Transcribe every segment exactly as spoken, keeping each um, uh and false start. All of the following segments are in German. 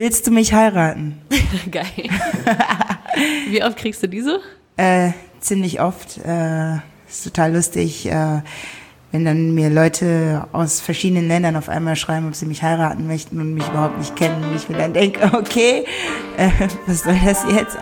Willst du mich heiraten? Geil. Wie oft kriegst du diese? Äh, ziemlich oft. Äh, ist total lustig, äh, wenn dann mir Leute aus verschiedenen Ländern auf einmal schreiben, ob sie mich heiraten möchten und mich überhaupt nicht kennen. Und ich mir dann denke, okay, äh, was soll das jetzt?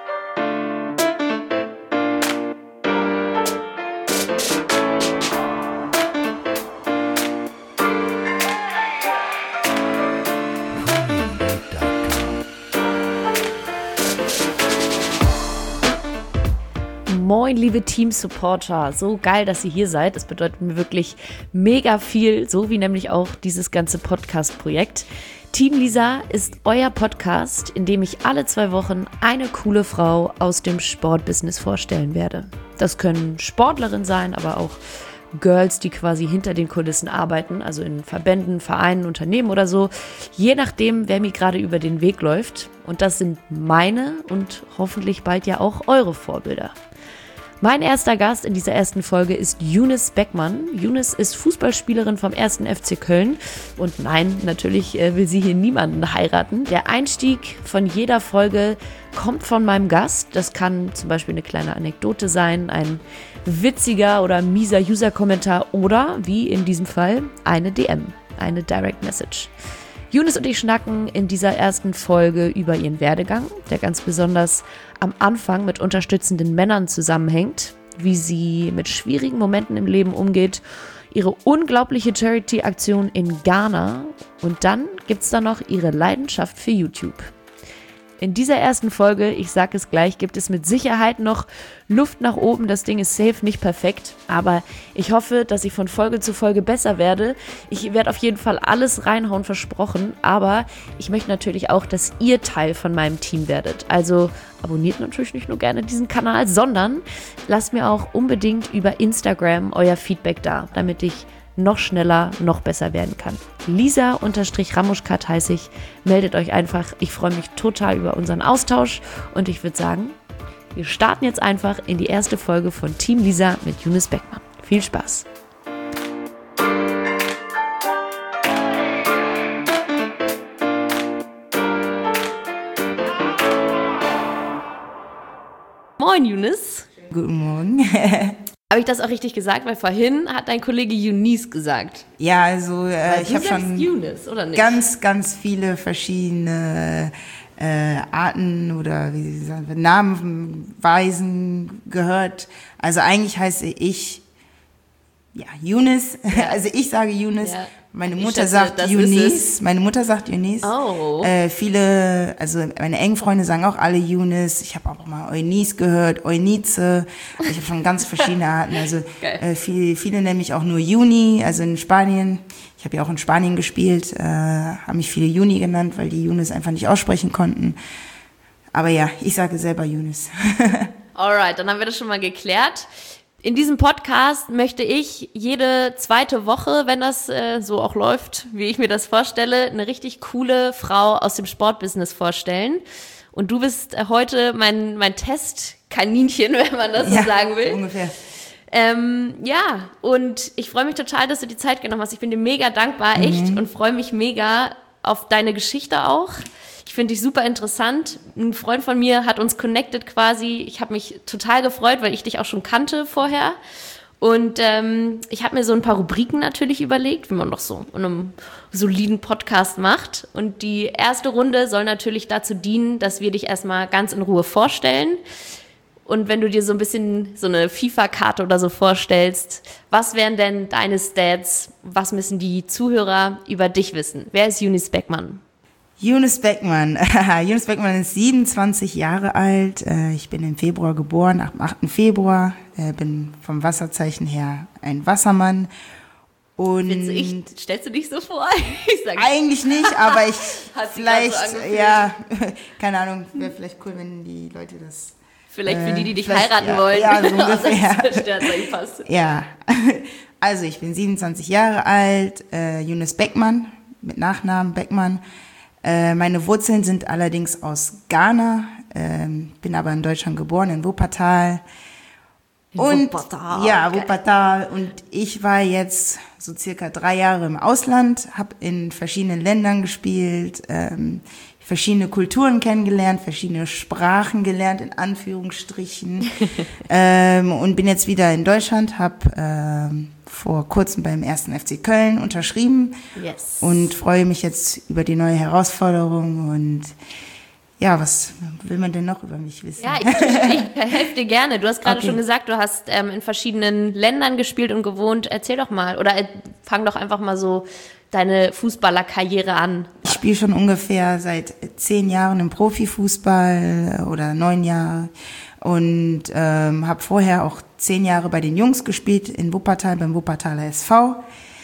Moin, liebe Team-Supporter. So geil, dass ihr hier seid. Das bedeutet mir wirklich mega viel, so wie nämlich auch dieses ganze Podcast-Projekt. Team Lisa ist euer Podcast, in dem ich alle zwei Wochen eine coole Frau aus dem Sportbusiness vorstellen werde. Das können Sportlerinnen sein, aber auch Girls, die quasi hinter den Kulissen arbeiten, also in Verbänden, Vereinen, Unternehmen oder so. Je nachdem, wer mir gerade über den Weg läuft. Und das sind meine und hoffentlich bald ja auch eure Vorbilder. Mein erster Gast in dieser ersten Folge ist Younes Beckmann. Younes ist Fußballspielerin vom ersten F C Köln. Und nein, natürlich will sie hier niemanden heiraten. Der Einstieg von jeder Folge kommt von meinem Gast. Das kann zum Beispiel eine kleine Anekdote sein, ein witziger oder mieser User-Kommentar oder, wie in diesem Fall, eine D M, eine Direct Message. Younes und ich schnacken in dieser ersten Folge über ihren Werdegang, der ganz besonders am Anfang mit unterstützenden Männern zusammenhängt, wie sie mit schwierigen Momenten im Leben umgeht, ihre unglaubliche Charity-Aktion in Ghana und dann gibt's da noch ihre Leidenschaft für YouTube. In dieser ersten Folge, ich sage es gleich, gibt es mit Sicherheit noch Luft nach oben. Das Ding ist safe nicht perfekt, aber ich hoffe, dass ich von Folge zu Folge besser werde. Ich werde auf jeden Fall alles reinhauen, versprochen, aber ich möchte natürlich auch, dass ihr Teil von meinem Team werdet. Also abonniert natürlich nicht nur gerne diesen Kanal, sondern lasst mir auch unbedingt über Instagram euer Feedback da, damit ich noch schneller, noch besser werden kann. Lisa-Ramuschkat heiße ich. Meldet euch einfach. Ich freue mich total über unseren Austausch und ich würde sagen, wir starten jetzt einfach in die erste Folge von Team Lisa mit Younes Beckmann. Viel Spaß! Moin, Younes. Guten Morgen. Habe ich das auch richtig gesagt? Weil vorhin hat dein Kollege Younes gesagt. Ja, also äh, ich habe schon Younes, oder nicht? ganz, ganz viele verschiedene äh, Arten oder wie sie sagen, Namenweisen gehört. Also eigentlich heiße ich ja Younes. Ja. Also ich sage Younes. Ja. Meine Mutter schätze, sagt Younes. Meine Mutter sagt Younes. Oh. Äh, viele, also meine engen Freunde sagen auch alle Younes. Ich habe auch mal Eunice gehört, Eunice. Ich habe schon ganz verschiedene Arten. Also äh, viele, viele nennen mich auch nur Juni. Also in Spanien. Ich habe ja auch in Spanien gespielt. Äh, haben mich viele Juni genannt, weil die Younes einfach nicht aussprechen konnten. Aber ja, ich sage selber Younes. Alright, dann haben wir das schon mal geklärt. In diesem Podcast möchte ich jede zweite Woche, wenn das äh, so auch läuft, wie ich mir das vorstelle, eine richtig coole Frau aus dem Sportbusiness vorstellen. Und du bist äh, heute mein, mein Testkaninchen, wenn man das so ja, sagen will. Ungefähr. Ähm, ja, und ich freue mich total, dass du die Zeit genommen hast. Ich bin dir mega dankbar, mhm. echt, und freue mich mega auf deine Geschichte auch. Ich finde dich super interessant. Ein Freund von mir hat uns connected quasi. Ich habe mich total gefreut, weil ich dich auch schon kannte vorher. Und ähm, ich habe mir so ein paar Rubriken natürlich überlegt, wie man doch so in einem soliden Podcast macht. Und die erste Runde soll natürlich dazu dienen, dass wir dich erstmal ganz in Ruhe vorstellen. Und wenn du dir so ein bisschen so eine FIFA-Karte oder so vorstellst, was wären denn deine Stats? Was müssen die Zuhörer über dich wissen? Wer ist Younes Beckmann? Younes Beckmann. Younes Beckmann ist siebenundzwanzig Jahre alt. Ich bin im Februar geboren, am achten Februar. Bin vom Wasserzeichen her ein Wassermann. Und Witzig, stellst du dich so vor? Ich sag, eigentlich nicht, aber ich vielleicht, so ja, keine Ahnung, wäre vielleicht cool, wenn die Leute das... Vielleicht für die, die dich äh, heiraten ja, wollen. Ja, so ungefähr. passt. Ja, also ich bin siebenundzwanzig Jahre alt, äh, Younes Beckmann, mit Nachnamen Beckmann. Äh, meine Wurzeln sind allerdings aus Ghana, ähm, bin aber in Deutschland geboren, in Wuppertal. In und, Wuppertal. Ja, okay. Wuppertal. Und ich war jetzt so circa drei Jahre im Ausland, habe in verschiedenen Ländern gespielt, ähm, verschiedene Kulturen kennengelernt, verschiedene Sprachen gelernt, in Anführungsstrichen. ähm, und bin jetzt wieder in Deutschland, habe ähm, vor kurzem beim ersten F C Köln unterschrieben. Yes. Und freue mich jetzt über die neue Herausforderung. Und ja, was will man denn noch über mich wissen? Ja, ich, ich helfe dir gerne. Du hast gerade Okay. schon gesagt, du hast ähm, in verschiedenen Ländern gespielt und gewohnt. Erzähl doch mal oder äh, fang doch einfach mal so deine Fußballerkarriere an. Ich spiele schon ungefähr seit zehn Jahren im Profifußball oder neun Jahre und ähm, habe vorher auch zehn Jahre bei den Jungs gespielt in Wuppertal beim Wuppertaler S V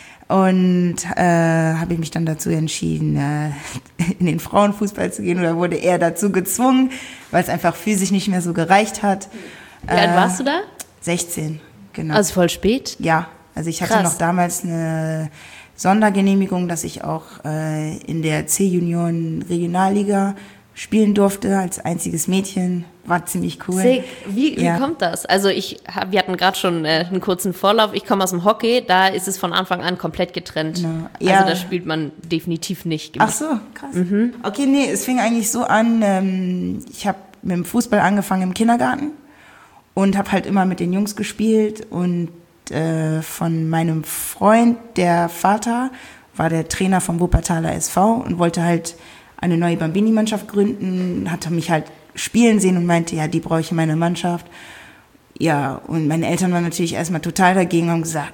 und äh, habe ich mich dann dazu entschieden, äh, in den Frauenfußball zu gehen oder wurde eher dazu gezwungen, weil es einfach physisch nicht mehr so gereicht hat. Wie alt warst du da? sechzehn, genau. Also voll spät? Ja, also ich hatte Krass. noch damals eine Sondergenehmigung, dass ich auch äh, in der C-Junioren-Regionalliga spielen durfte, als einziges Mädchen. War ziemlich cool. Sick. Wie, wie Ja. kommt das? Also ich hab, wir hatten gerade schon äh, einen kurzen Vorlauf. Ich komme aus dem Hockey, da ist es von Anfang an komplett getrennt. Genau. Also Ja. da spielt man definitiv nicht. Ach so, krass. Okay, nee, es fing eigentlich so an, ähm, ich habe mit dem Fußball angefangen im Kindergarten und habe halt immer mit den Jungs gespielt und äh, von meinem Freund, der Vater, war der Trainer vom Wuppertaler S V und wollte halt eine neue Bambini-Mannschaft gründen, hatte mich halt spielen sehen und meinte, ja, die brauche ich in meiner Mannschaft. Ja, und meine Eltern waren natürlich erstmal total dagegen und haben gesagt,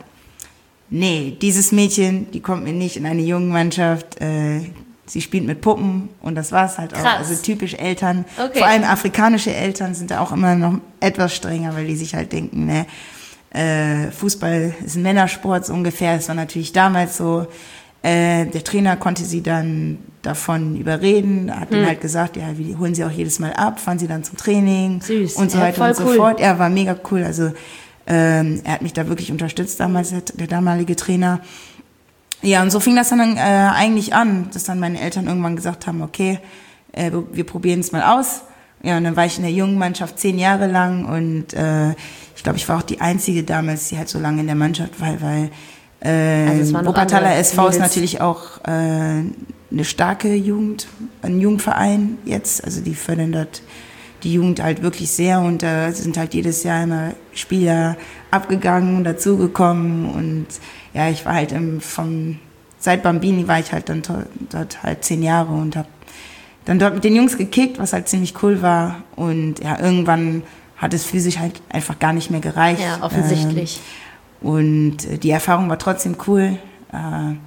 nee, dieses Mädchen, die kommt mir nicht in eine Jungenmannschaft, äh, sie spielt mit Puppen und das war's halt auch. Krass. Also typisch Eltern, Okay. vor allem afrikanische Eltern sind da auch immer noch etwas strenger, weil die sich halt denken, ne, äh, Fußball ist ein Männersport so ungefähr, das war natürlich damals so. Äh, der Trainer konnte sie dann davon überreden, hat Hm. ihm halt gesagt, ja, wir holen sie auch jedes Mal ab, fahren sie dann zum Training Süß. und so Ja, weiter voll und so cool. fort. Er war mega cool, also ähm, er hat mich da wirklich unterstützt damals, der, der damalige Trainer. Ja, und so fing das dann äh, eigentlich an, dass dann meine Eltern irgendwann gesagt haben, okay, äh, wir probieren es mal aus. Ja, und dann war ich in der jungen Mannschaft zehn Jahre lang und äh, ich glaube, ich war auch die Einzige damals, die halt so lange in der Mannschaft war, weil äh, Also es waren noch Wuppertaler andere S V ist Mädels. natürlich auch äh, eine starke Jugend, ein Jugendverein jetzt, also die fördern dort die Jugend halt wirklich sehr und da äh, sind halt jedes Jahr immer Spieler abgegangen und dazugekommen und ja, ich war halt im, vom, seit Bambini war ich halt dann to- dort halt zehn Jahre und habe dann dort mit den Jungs gekickt, was halt ziemlich cool war und ja, irgendwann hat es physisch halt einfach gar nicht mehr gereicht. Ja, offensichtlich. Ähm, und äh, die Erfahrung war trotzdem cool. Äh,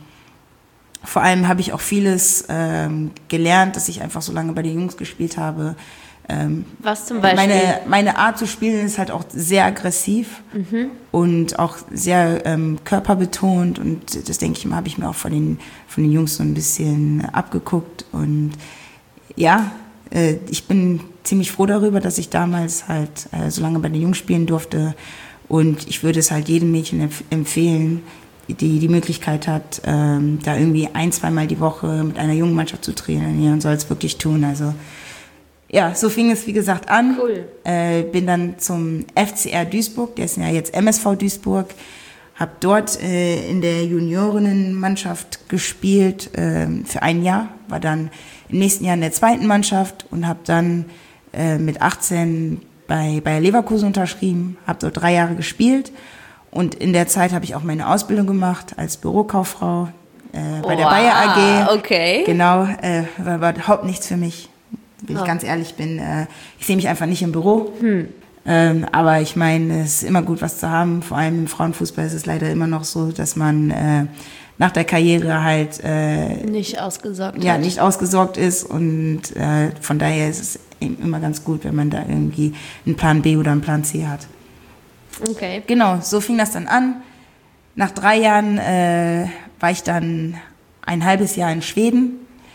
vor allem habe ich auch vieles ähm, gelernt, dass ich einfach so lange bei den Jungs gespielt habe. Ähm, Was zum Beispiel? Meine, meine Art zu spielen ist halt auch sehr aggressiv Mhm. und auch sehr ähm, körperbetont und das denke ich mal, habe ich mir auch von den, von den Jungs so ein bisschen abgeguckt und ja, äh, ich bin ziemlich froh darüber, dass ich damals halt äh, so lange bei den Jungs spielen durfte und ich würde es halt jedem Mädchen empf- empfehlen, die die Möglichkeit hat, ähm, da irgendwie ein, zweimal die Woche mit einer jungen Mannschaft zu trainieren, soll es wirklich tun, also ja, so fing es, wie gesagt, an. Cool. Äh, bin dann zum F C R Duisburg, der ist ja jetzt M S V Duisburg, habe dort äh, in der Juniorinnenmannschaft gespielt äh, für ein Jahr, war dann im nächsten Jahr in der zweiten Mannschaft und habe dann äh, mit achtzehn bei Bayer Leverkusen unterschrieben, habe dort drei Jahre gespielt und in der Zeit habe ich auch meine Ausbildung gemacht als Bürokauffrau äh, bei der Wow, Bayer A G. okay. Genau, äh, war überhaupt nichts für mich. Wenn ich Oh. ganz ehrlich bin, äh, ich sehe mich einfach nicht im Büro. Ähm, aber ich meine, es ist immer gut, was zu haben. Vor allem im Frauenfußball ist es leider immer noch so, dass man äh, nach der Karriere halt äh, Nicht ausgesorgt ja hat. nicht ausgesorgt ist. Und äh, von daher ist es eben immer ganz gut, wenn man da irgendwie einen Plan B oder einen Plan C hat. Okay. Genau, so fing das dann an. Nach drei Jahren äh, war ich dann ein halbes Jahr in Schweden.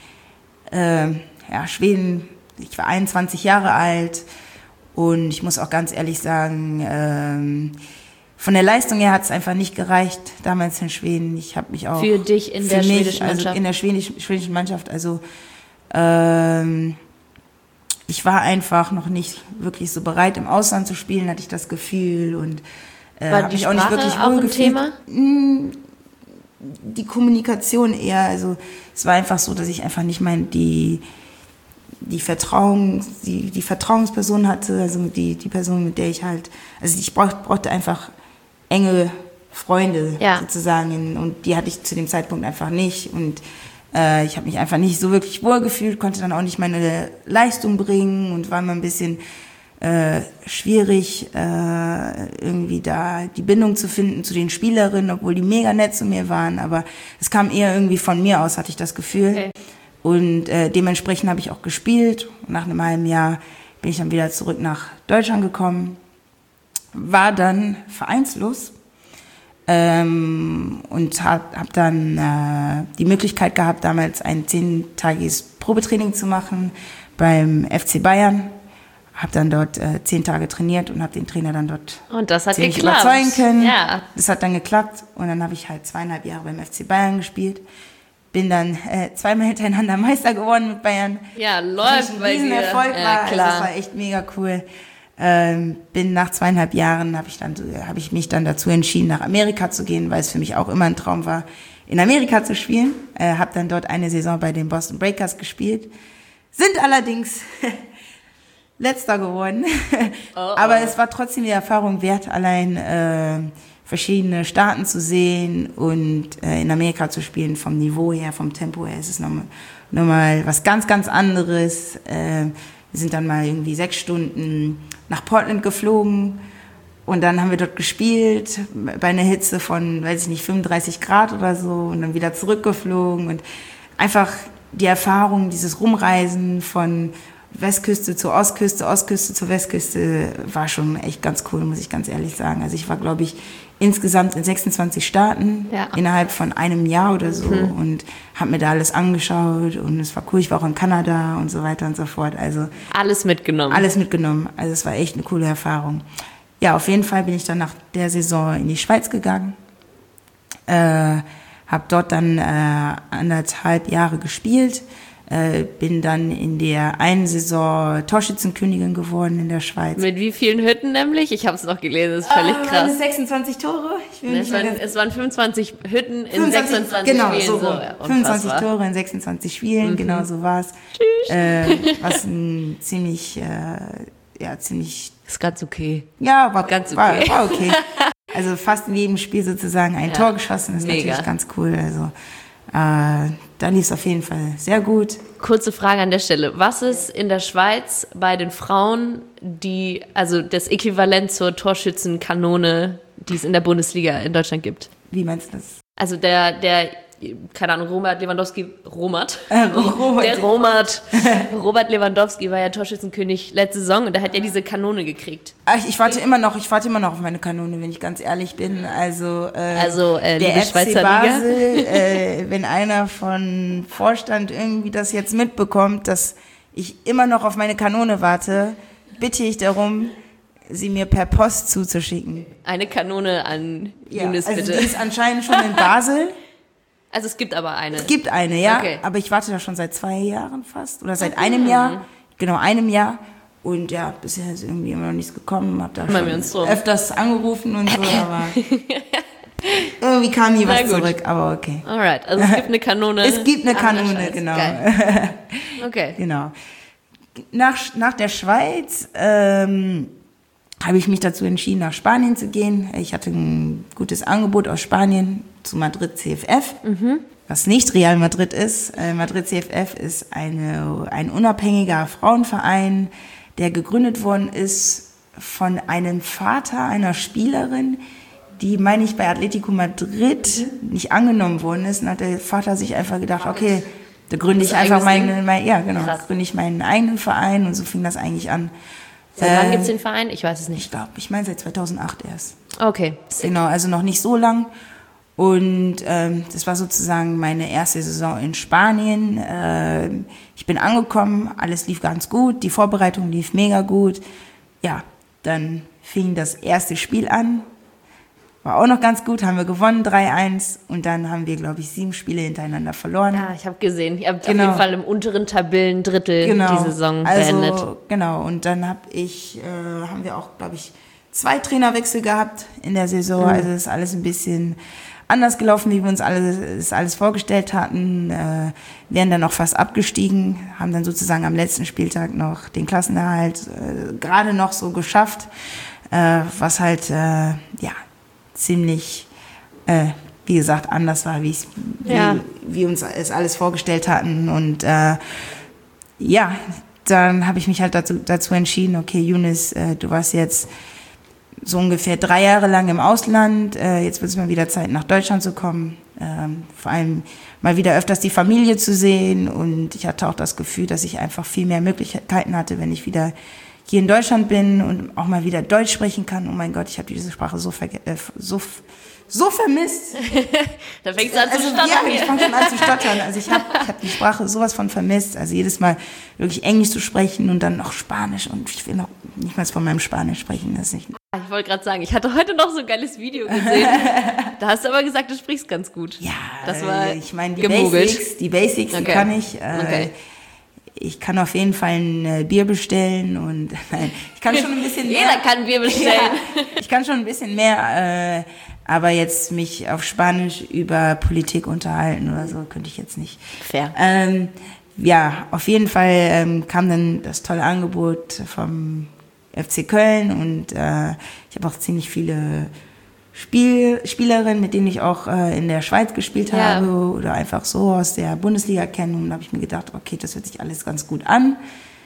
Äh, ja, Schweden, ich war einundzwanzig Jahre alt und ich muss auch ganz ehrlich sagen, ähm, von der Leistung her hat es einfach nicht gereicht damals in Schweden. Ich habe mich auch Für dich in für der mich, schwedischen also Mannschaft. in der schwedisch, schwedischen Mannschaft. Also ähm, ich war einfach noch nicht wirklich so bereit, im Ausland zu spielen, hatte ich das Gefühl und äh, War hab die mich auch nicht Sprache wirklich auch wohl ein gefühlt. Thema? Mm, Die Kommunikation eher, also es war einfach so, dass ich einfach nicht mein, die, die Vertrauung, die, die Vertrauensperson hatte, also die, die Person, mit der ich halt, also ich brauch, brauchte einfach enge Freunde ja. sozusagen und die hatte ich zu dem Zeitpunkt einfach nicht und äh, ich habe mich einfach nicht so wirklich wohl gefühlt, konnte dann auch nicht meine Leistung bringen und war immer ein bisschen äh, schwierig, äh, irgendwie da die Bindung zu finden zu den Spielerinnen, obwohl die mega nett zu mir waren, aber es kam eher irgendwie von mir aus, hatte ich das Gefühl. Okay. Und äh, dementsprechend habe ich auch gespielt. Und nach einem halben Jahr bin ich dann wieder zurück nach Deutschland gekommen, war dann vereinslos ähm, und habe hab dann äh, die Möglichkeit gehabt, damals ein zehntägiges Probetraining zu machen beim F C Bayern. Habe dann dort äh, zehn Tage trainiert und habe den Trainer dann dort und das hat ziemlich geklappt. überzeugen können. Ja. Das hat dann geklappt und dann habe ich halt zweieinhalb Jahre beim F C Bayern gespielt. Bin dann äh, zweimal hintereinander Meister geworden mit Bayern. Ja, läuft bei dir. Erfolg ja, war. klar. Also das war echt mega cool. Ähm, bin nach zweieinhalb Jahren habe ich dann habe ich mich dann dazu entschieden, nach Amerika zu gehen, weil es für mich auch immer ein Traum war, in Amerika zu spielen. Äh, habe dann dort eine Saison bei den Boston Breakers gespielt. Sind allerdings Letzter geworden. Oh, oh. Aber es war trotzdem die Erfahrung wert, allein äh, verschiedene Staaten zu sehen und äh, in Amerika zu spielen, vom Niveau her, vom Tempo her. Es ist nochmal noch mal was ganz, ganz anderes. Äh, wir sind dann mal irgendwie sechs Stunden nach Portland geflogen und dann haben wir dort gespielt bei einer Hitze von, weiß ich nicht, fünfunddreißig Grad oder so und dann wieder zurückgeflogen und einfach die Erfahrung, dieses Rumreisen von Westküste zur Ostküste, Ostküste zur Westküste war schon echt ganz cool, muss ich ganz ehrlich sagen. Also ich war, glaube ich, insgesamt in sechsundzwanzig Staaten ja. innerhalb von einem Jahr oder so mhm. und habe mir da alles angeschaut und es war cool. Ich war auch in Kanada und so weiter und so fort. Also alles mitgenommen. Alles mitgenommen. Also es war echt eine coole Erfahrung. Ja, auf jeden Fall bin ich dann nach der Saison in die Schweiz gegangen, äh, habe dort dann äh, anderthalb Jahre gespielt. Äh, bin dann in der einen Saison Torschützenkönigin geworden in der Schweiz. Mit wie vielen Hütten nämlich? Ich habe es noch gelesen, das ist völlig ah, krass. sechsundzwanzig Tore. Ich will ne, nicht es, waren, es waren fünfundzwanzig Hütten in fünfundzwanzig, sechsundzwanzig genau, Spielen. So, so, ja, fünfundzwanzig Tore in sechsundzwanzig Spielen, mhm. genau so war es. Äh, was ein ziemlich, äh, ja, ziemlich... Ist ganz okay. Ja, war ganz okay. War, war okay. Also fast in jedem Spiel sozusagen ein ja, Tor geschossen, ist mega. Natürlich ganz cool. Also äh, da lief es auf jeden Fall sehr gut. Kurze Frage an der Stelle. Was ist in der Schweiz bei den Frauen die, also das Äquivalent zur Torschützenkanone, die es in der Bundesliga in Deutschland gibt? Wie meinst du das? Also der, der, keine Ahnung, Robert Lewandowski, Romat, äh, Robert. der Romat, Robert Lewandowski war ja Torschützenkönig letzte Saison und der hat ja diese Kanone gekriegt. Ach, ich warte immer noch, ich warte immer noch auf meine Kanone, wenn ich ganz ehrlich bin. Also, äh, also äh, der liebe F C Schweizer Basel, Liga. äh, wenn einer von Vorstand irgendwie das jetzt mitbekommt, dass ich immer noch auf meine Kanone warte, bitte ich darum, sie mir per Post zuzuschicken. Eine Kanone an ja, Younes, also bitte. Die ist anscheinend schon in Basel. Also es gibt aber eine. Es gibt eine, ja. Okay. Aber ich warte da schon seit zwei Jahren fast. Oder seit einem Jahr. Genau, einem Jahr. Und ja, bisher ist irgendwie immer noch nichts gekommen. Hab da Kümmern schon öfters angerufen und so, aber irgendwie kam nie was zurück. Aber okay. Alright, also es gibt eine Kanone. Es gibt eine Kanone, genau. Geil. Okay. Genau. Nach, nach der Schweiz ähm, habe ich mich dazu entschieden, nach Spanien zu gehen. Ich hatte ein gutes Angebot aus Spanien zu Madrid C F F, mhm. was nicht Real Madrid ist. Äh, Madrid C F F ist eine, ein unabhängiger Frauenverein, der gegründet worden ist von einem Vater einer Spielerin, die, meine ich, bei Atletico Madrid mhm. nicht angenommen worden ist. Und hat der Vater sich einfach gedacht, okay, da gründe ich einfach meinen, mein, ja genau, gründe ich meinen eigenen Verein und so fing das eigentlich an. Seit wann gibt es den Verein? Ich weiß es nicht. Ich glaube, ich meine seit zweitausendacht erst. Okay. Genau, also noch nicht so lang. Und ähm, das war sozusagen meine erste Saison in Spanien. Äh, ich bin angekommen, alles lief ganz gut, die Vorbereitung lief mega gut. Ja, dann fing das erste Spiel an. War auch noch ganz gut, haben wir gewonnen, drei eins. Und dann haben wir, glaube ich, sieben Spiele hintereinander verloren. Ja, ich habe gesehen. Ihr habt genau. auf jeden Fall im unteren Tabellendrittel genau. die Saison beendet. Also, genau, und dann hab ich, äh, haben wir auch, glaube ich, zwei Trainerwechsel gehabt in der Saison. Mhm. Also ist alles ein bisschen anders gelaufen, wie wir uns alles, alles vorgestellt hatten, äh, wären dann noch fast abgestiegen, haben dann sozusagen am letzten Spieltag noch den Klassenerhalt äh, gerade noch so geschafft, äh, was halt, äh, ja, ziemlich, äh, wie gesagt, anders war, wie ja. wie wir uns es alles vorgestellt hatten. Und äh, ja, dann habe ich mich halt dazu, dazu entschieden, okay, Younes, äh, du warst jetzt so ungefähr drei Jahre lang im Ausland, äh, jetzt wird es mal wieder Zeit, nach Deutschland zu kommen, ähm, vor allem mal wieder öfters die Familie zu sehen. Und ich hatte auch das Gefühl, dass ich einfach viel mehr Möglichkeiten hatte, wenn ich wieder hier in Deutschland bin und auch mal wieder Deutsch sprechen kann. Oh mein Gott, ich habe diese Sprache so verge- äh, so so vermisst. Da fängst du an zu also, stottern. Ja, ich fange an zu stottern. Also ich habe ich hab die Sprache sowas von vermisst. Also jedes Mal wirklich Englisch zu sprechen und dann noch Spanisch. Und ich will noch nicht mal von meinem Spanisch sprechen. Das ist nicht. Ich wollte gerade sagen, ich hatte heute noch so ein geiles Video gesehen. Da hast du aber gesagt, du sprichst ganz gut. Ja, das war ich meine, die gemogelt. Basics, die Basics, okay. die kann ich. Äh, okay. Ich kann auf jeden Fall ein äh, Bier bestellen und nein, ich kann schon ein bisschen mehr. Jeder kann ein Bier bestellen. Ja, ich kann schon ein bisschen mehr, äh, aber jetzt mich auf Spanisch über Politik unterhalten oder so könnte ich jetzt nicht. Fair. Ähm, ja, auf jeden Fall ähm, kam dann das tolle Angebot vom F C Köln und äh, ich habe auch ziemlich viele Spiel, Spielerinnen, mit denen ich auch äh, in der Schweiz gespielt ja. habe oder einfach so aus der Bundesliga kenne. Und da habe ich mir gedacht, okay, das hört sich alles ganz gut an.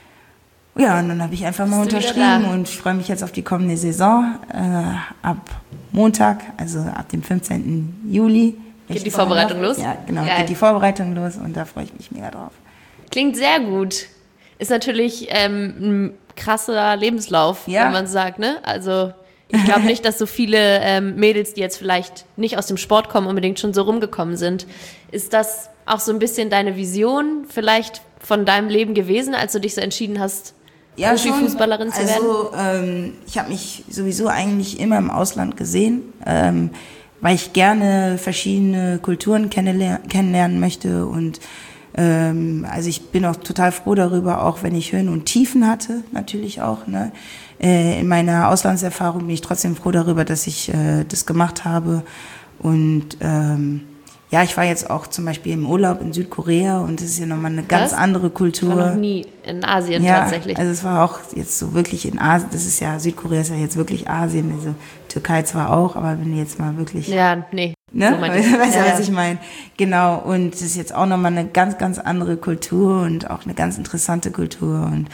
Ja, und dann habe ich einfach mal unterschrieben und ich freue mich jetzt auf die kommende Saison äh, ab Montag, also ab dem fünfzehnten Juli. Geht die Vorbereitung los? Ja, genau, Geil. geht die Vorbereitung los und da freue ich mich mega drauf. Klingt sehr gut. Ist natürlich ähm, ein krasser Lebenslauf, ja. wenn man sagt, ne? Also ich glaube nicht, dass so viele ähm, Mädels, die jetzt vielleicht nicht aus dem Sport kommen, unbedingt schon so rumgekommen sind. Ist das auch so ein bisschen deine Vision vielleicht von deinem Leben gewesen, als du dich so entschieden hast, ja, Profifußballerin zu werden? Also ähm, ich habe mich sowieso eigentlich immer im Ausland gesehen, ähm, weil ich gerne verschiedene Kulturen kennenler- kennenlernen möchte und ähm, also ich bin auch total froh darüber, auch wenn ich Höhen und Tiefen hatte, natürlich auch, ne? Äh, in meiner Auslandserfahrung bin ich trotzdem froh darüber, dass ich äh, das gemacht habe. Und ähm, ja, ich war jetzt auch zum Beispiel im Urlaub in Südkorea und das ist ja nochmal eine ganz Was? andere Kultur. Ich war noch nie in Asien ja, tatsächlich. Also es war auch jetzt so wirklich in Asien, das ist ja, Südkorea ist ja jetzt wirklich Asien, also Türkei zwar auch, aber wenn du jetzt mal wirklich... Ja, nee. Ne? So weißt du, ja, was ich meine? Genau, und es ist jetzt auch nochmal eine ganz, ganz andere Kultur und auch eine ganz interessante Kultur und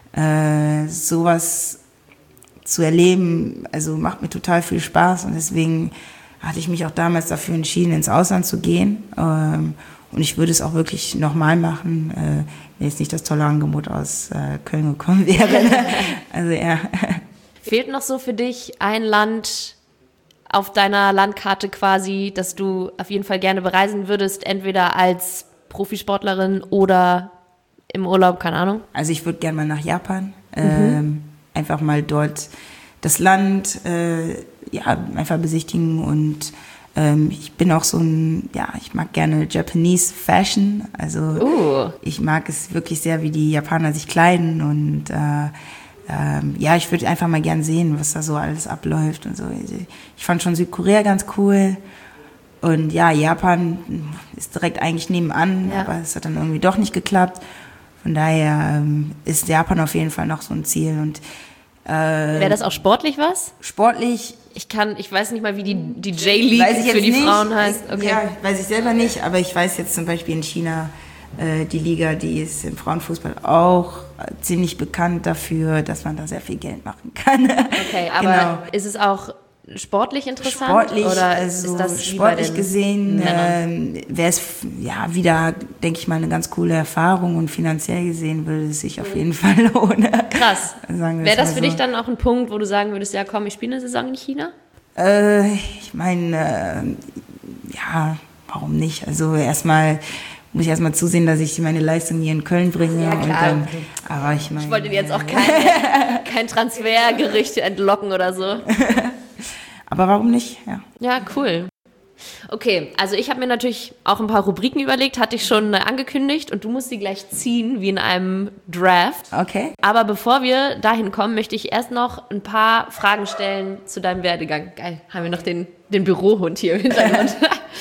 äh, sowas zu erleben, also macht mir total viel Spaß und deswegen hatte ich mich auch damals dafür entschieden, ins Ausland zu gehen ähm, und ich würde es auch wirklich nochmal machen, äh, wenn jetzt nicht das tolle Angebot aus äh, Köln gekommen wäre. Also ja. Fehlt noch so für dich ein Land auf deiner Landkarte quasi, dass du auf jeden Fall gerne bereisen würdest, entweder als Profisportlerin oder im Urlaub, keine Ahnung? Also ich würde gerne mal nach Japan. Mhm. Ähm, einfach mal dort das Land äh, ja, einfach besichtigen und ähm, ich bin auch so ein, ja, ich mag gerne Japanese Fashion, also uh. ich mag es wirklich sehr, wie die Japaner sich kleiden und äh, ähm, ja, ich würde einfach mal gern sehen, was da so alles abläuft und so. Ich fand schon Südkorea ganz cool und ja, Japan ist direkt eigentlich nebenan, ja. aber es hat dann irgendwie doch nicht geklappt. Von daher ähm, ist Japan auf jeden Fall noch so ein Ziel. Und äh, wäre das auch sportlich was? Sportlich. Ich kann, ich weiß nicht mal, wie die, die J-League für die nicht. Frauen heißt. Okay. Ja, weiß ich selber nicht, aber ich weiß jetzt zum Beispiel in China, äh, die Liga, die ist im Frauenfußball auch ziemlich bekannt dafür, dass man da sehr viel Geld machen kann. Okay, aber genau. Ist es auch sportlich interessant? Sportlich, oder also ist das sportlich gesehen äh, wäre es ja wieder, denke ich mal, eine ganz coole Erfahrung und finanziell gesehen würde es sich auf jeden Fall lohnen. Krass. Wäre das für so. dich dann auch ein Punkt, wo du sagen würdest, ja komm, ich spiele eine Saison in China? Äh, ich meine, äh, ja, warum nicht? Also erstmal muss ich erstmal zusehen, dass ich meine Leistung hier in Köln bringe. Ja, klar. Und dann, aber ich meine, ich wollte dir jetzt auch kein, kein Transfergerüchte entlocken oder so. Aber warum nicht? Ja. Ja, cool. Okay, also ich habe mir natürlich auch ein paar Rubriken überlegt, hatte ich schon angekündigt und du musst die gleich ziehen, wie in einem Draft. Okay. Aber bevor wir dahin kommen, möchte ich erst noch ein paar Fragen stellen zu deinem Werdegang. Geil, haben wir noch den, den Bürohund hier im Hintergrund.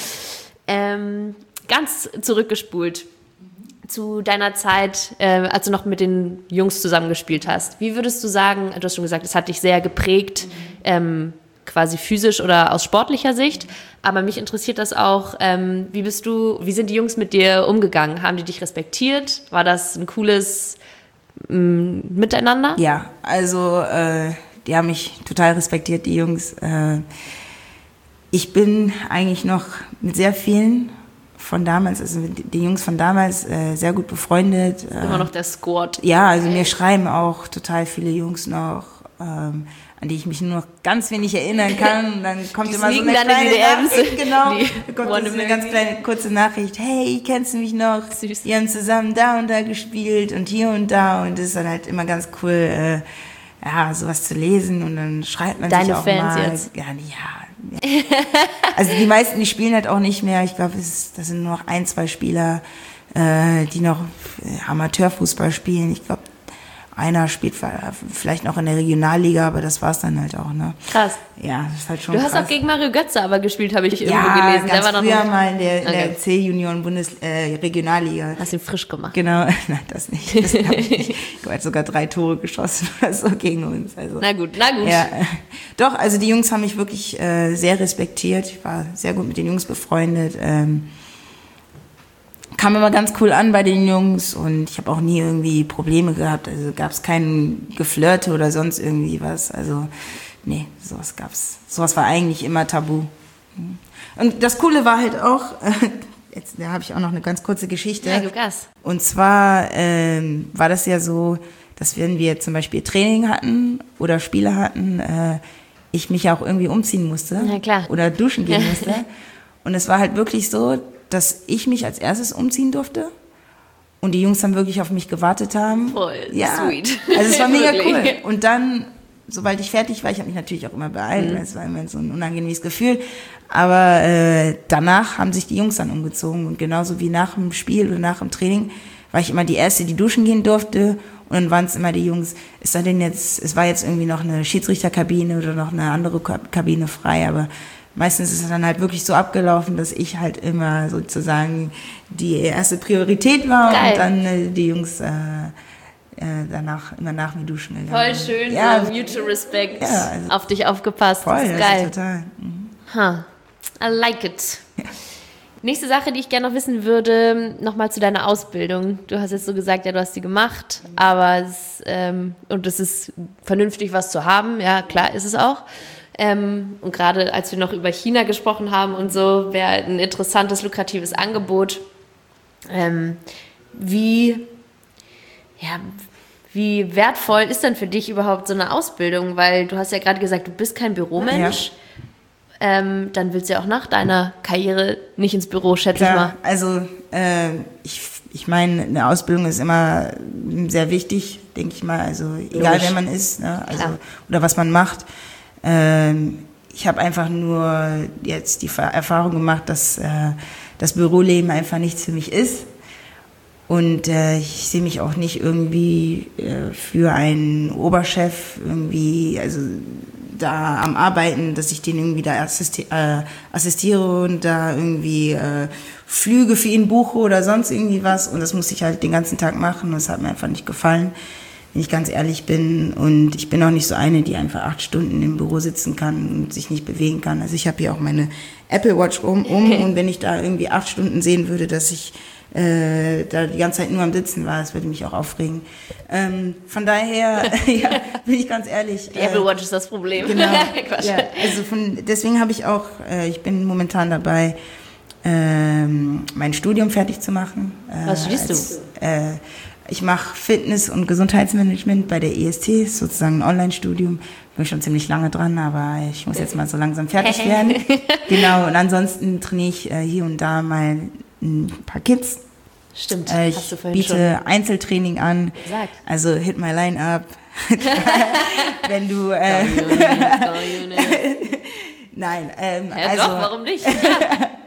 ähm, ganz zurückgespult zu deiner Zeit, äh, als du noch mit den Jungs zusammengespielt hast. Wie würdest du sagen, du hast schon gesagt, es hat dich sehr geprägt, ähm, quasi physisch oder aus sportlicher Sicht, aber mich interessiert das auch, ähm, wie bist du, wie sind die Jungs mit dir umgegangen? Haben die dich respektiert? War das ein cooles m, Miteinander? Ja, also äh, die haben mich total respektiert, die Jungs. Äh, ich bin eigentlich noch mit sehr vielen von damals, also mit den Jungs von damals, äh, sehr gut befreundet. Äh, Immer noch der Squad. Ja, also mir schreiben auch total viele Jungs noch, ähm, an die ich mich nur noch ganz wenig erinnern kann. Und dann kommt die immer so eine dann kleine in die D Ms. Nachricht, genau. Die Da kommt so eine ganz kleine kurze Nachricht. Hey, kennst du mich noch? Süß. Wir haben zusammen da und da gespielt und hier und da. Und das ist dann halt immer ganz cool, äh, ja, sowas zu lesen. Und dann schreibt man Deine sich auch Fans mal. jetzt? Ja, ja, ja. Also die meisten, die spielen halt auch nicht mehr. Ich glaube, das sind nur noch ein, zwei Spieler, äh, die noch Amateurfußball spielen. Ich glaube, einer spielt vielleicht noch in der Regionalliga, aber das war's dann halt auch, ne? Krass. Ja, das ist halt schon Du hast krass. auch gegen Mario Götze aber gespielt, habe ich irgendwo ja, gelesen. ganz Der war früher noch mal in der, in Okay. der C-Junioren-Bundes-Regionalliga. Hast ihn frisch gemacht. Genau, nein, das nicht. Das hab ich nicht. Ich habe sogar drei Tore geschossen oder so gegen uns. Also. Na gut, na gut. Ja, doch, also die Jungs haben mich wirklich äh, sehr respektiert. Ich war sehr gut mit den Jungs befreundet. Ähm, kam immer ganz cool an bei den Jungs und ich habe auch nie irgendwie Probleme gehabt. Also gab es kein Geflirte oder sonst irgendwie was. Also nee, sowas gab's. Sowas war eigentlich immer tabu. Und das Coole war halt auch, jetzt da habe ich auch noch eine ganz kurze Geschichte. Ja, gib Gas. Und zwar ähm, war das ja so, dass wenn wir zum Beispiel Training hatten oder Spiele hatten, äh, ich mich ja auch irgendwie umziehen musste. Ja, klar. Oder duschen gehen musste. Und es war halt wirklich so, dass ich mich als erstes umziehen durfte und die Jungs dann wirklich auf mich gewartet haben. Voll ja. sweet. Also es war mega Wirklich. cool. Und dann, sobald ich fertig war, ich habe mich natürlich auch immer beeilt, mhm. weil es war immer so ein unangenehmes Gefühl, aber äh, danach haben sich die Jungs dann umgezogen und genauso wie nach dem Spiel oder nach dem Training war ich immer die Erste, die duschen gehen durfte und dann waren es immer die Jungs, ist da denn jetzt, es war jetzt irgendwie noch eine Schiedsrichterkabine oder noch eine andere Kabine frei, aber meistens ist es dann halt wirklich so abgelaufen, dass ich halt immer sozusagen die erste Priorität war. Geil. Und dann äh, die Jungs äh, äh, danach immer nach mir duschen gegangen. Voll schön, ja, so Mutual Respect, ja, also auf dich aufgepasst. Voll, das ist das geil. Ist total. Mhm. Huh. I like it. Ja. Nächste Sache, die ich gerne noch wissen würde, nochmal zu deiner Ausbildung. Du hast jetzt so gesagt, ja, du hast die gemacht, aber es, ähm, und es ist vernünftig, was zu haben. Ja, klar ist es auch. Ähm, und gerade als wir noch über China gesprochen haben und so, wäre ein interessantes, lukratives Angebot. Ähm, wie, ja, wie wertvoll ist denn für dich überhaupt so eine Ausbildung? Weil du hast ja gerade gesagt, du bist kein Büromensch. Ja. Ähm, dann willst du ja auch nach deiner Karriere nicht ins Büro, schätze Klar, ich mal. Also äh, ich, ich meine, eine Ausbildung ist immer sehr wichtig, denke ich mal. Also egal, wer man ist, ne? Also, oder was man macht. Ich habe einfach nur jetzt die Erfahrung gemacht, dass äh, das Büroleben einfach nichts für mich ist. Und äh, ich sehe mich auch nicht irgendwie äh, für einen Oberchef irgendwie, also da am Arbeiten, dass ich den irgendwie da assisti- äh, assistiere und da irgendwie äh, Flüge für ihn buche oder sonst irgendwie was. Und das musste ich halt den ganzen Tag machen und das hat mir einfach nicht gefallen, wenn ich ganz ehrlich bin. Und ich bin auch nicht so eine, die einfach acht Stunden im Büro sitzen kann und sich nicht bewegen kann. Also ich habe hier auch meine Apple Watch um, um und wenn ich da irgendwie acht Stunden sehen würde, dass ich äh, da die ganze Zeit nur am Sitzen war, das würde mich auch aufregen. Ähm, von daher, ja, bin ich ganz ehrlich. Die Apple Watch ist das Problem. Genau. Ja, also von, deswegen habe ich auch, äh, ich bin momentan dabei, ähm, mein Studium fertig zu machen. Äh, Was studierst als, du? Äh, Ich mache Fitness- und Gesundheitsmanagement bei der E S T, sozusagen ein Online-Studium. Bin schon ziemlich lange dran, aber ich muss jetzt mal so langsam fertig werden. Genau, und ansonsten trainiere ich äh, hier und da mal ein paar Kids. Stimmt, äh, ich hast du vorhin biete schon Einzeltraining an, gesagt. Also hit my line up. Wenn du... Äh, Nein, ähm, ja, also... doch, warum nicht?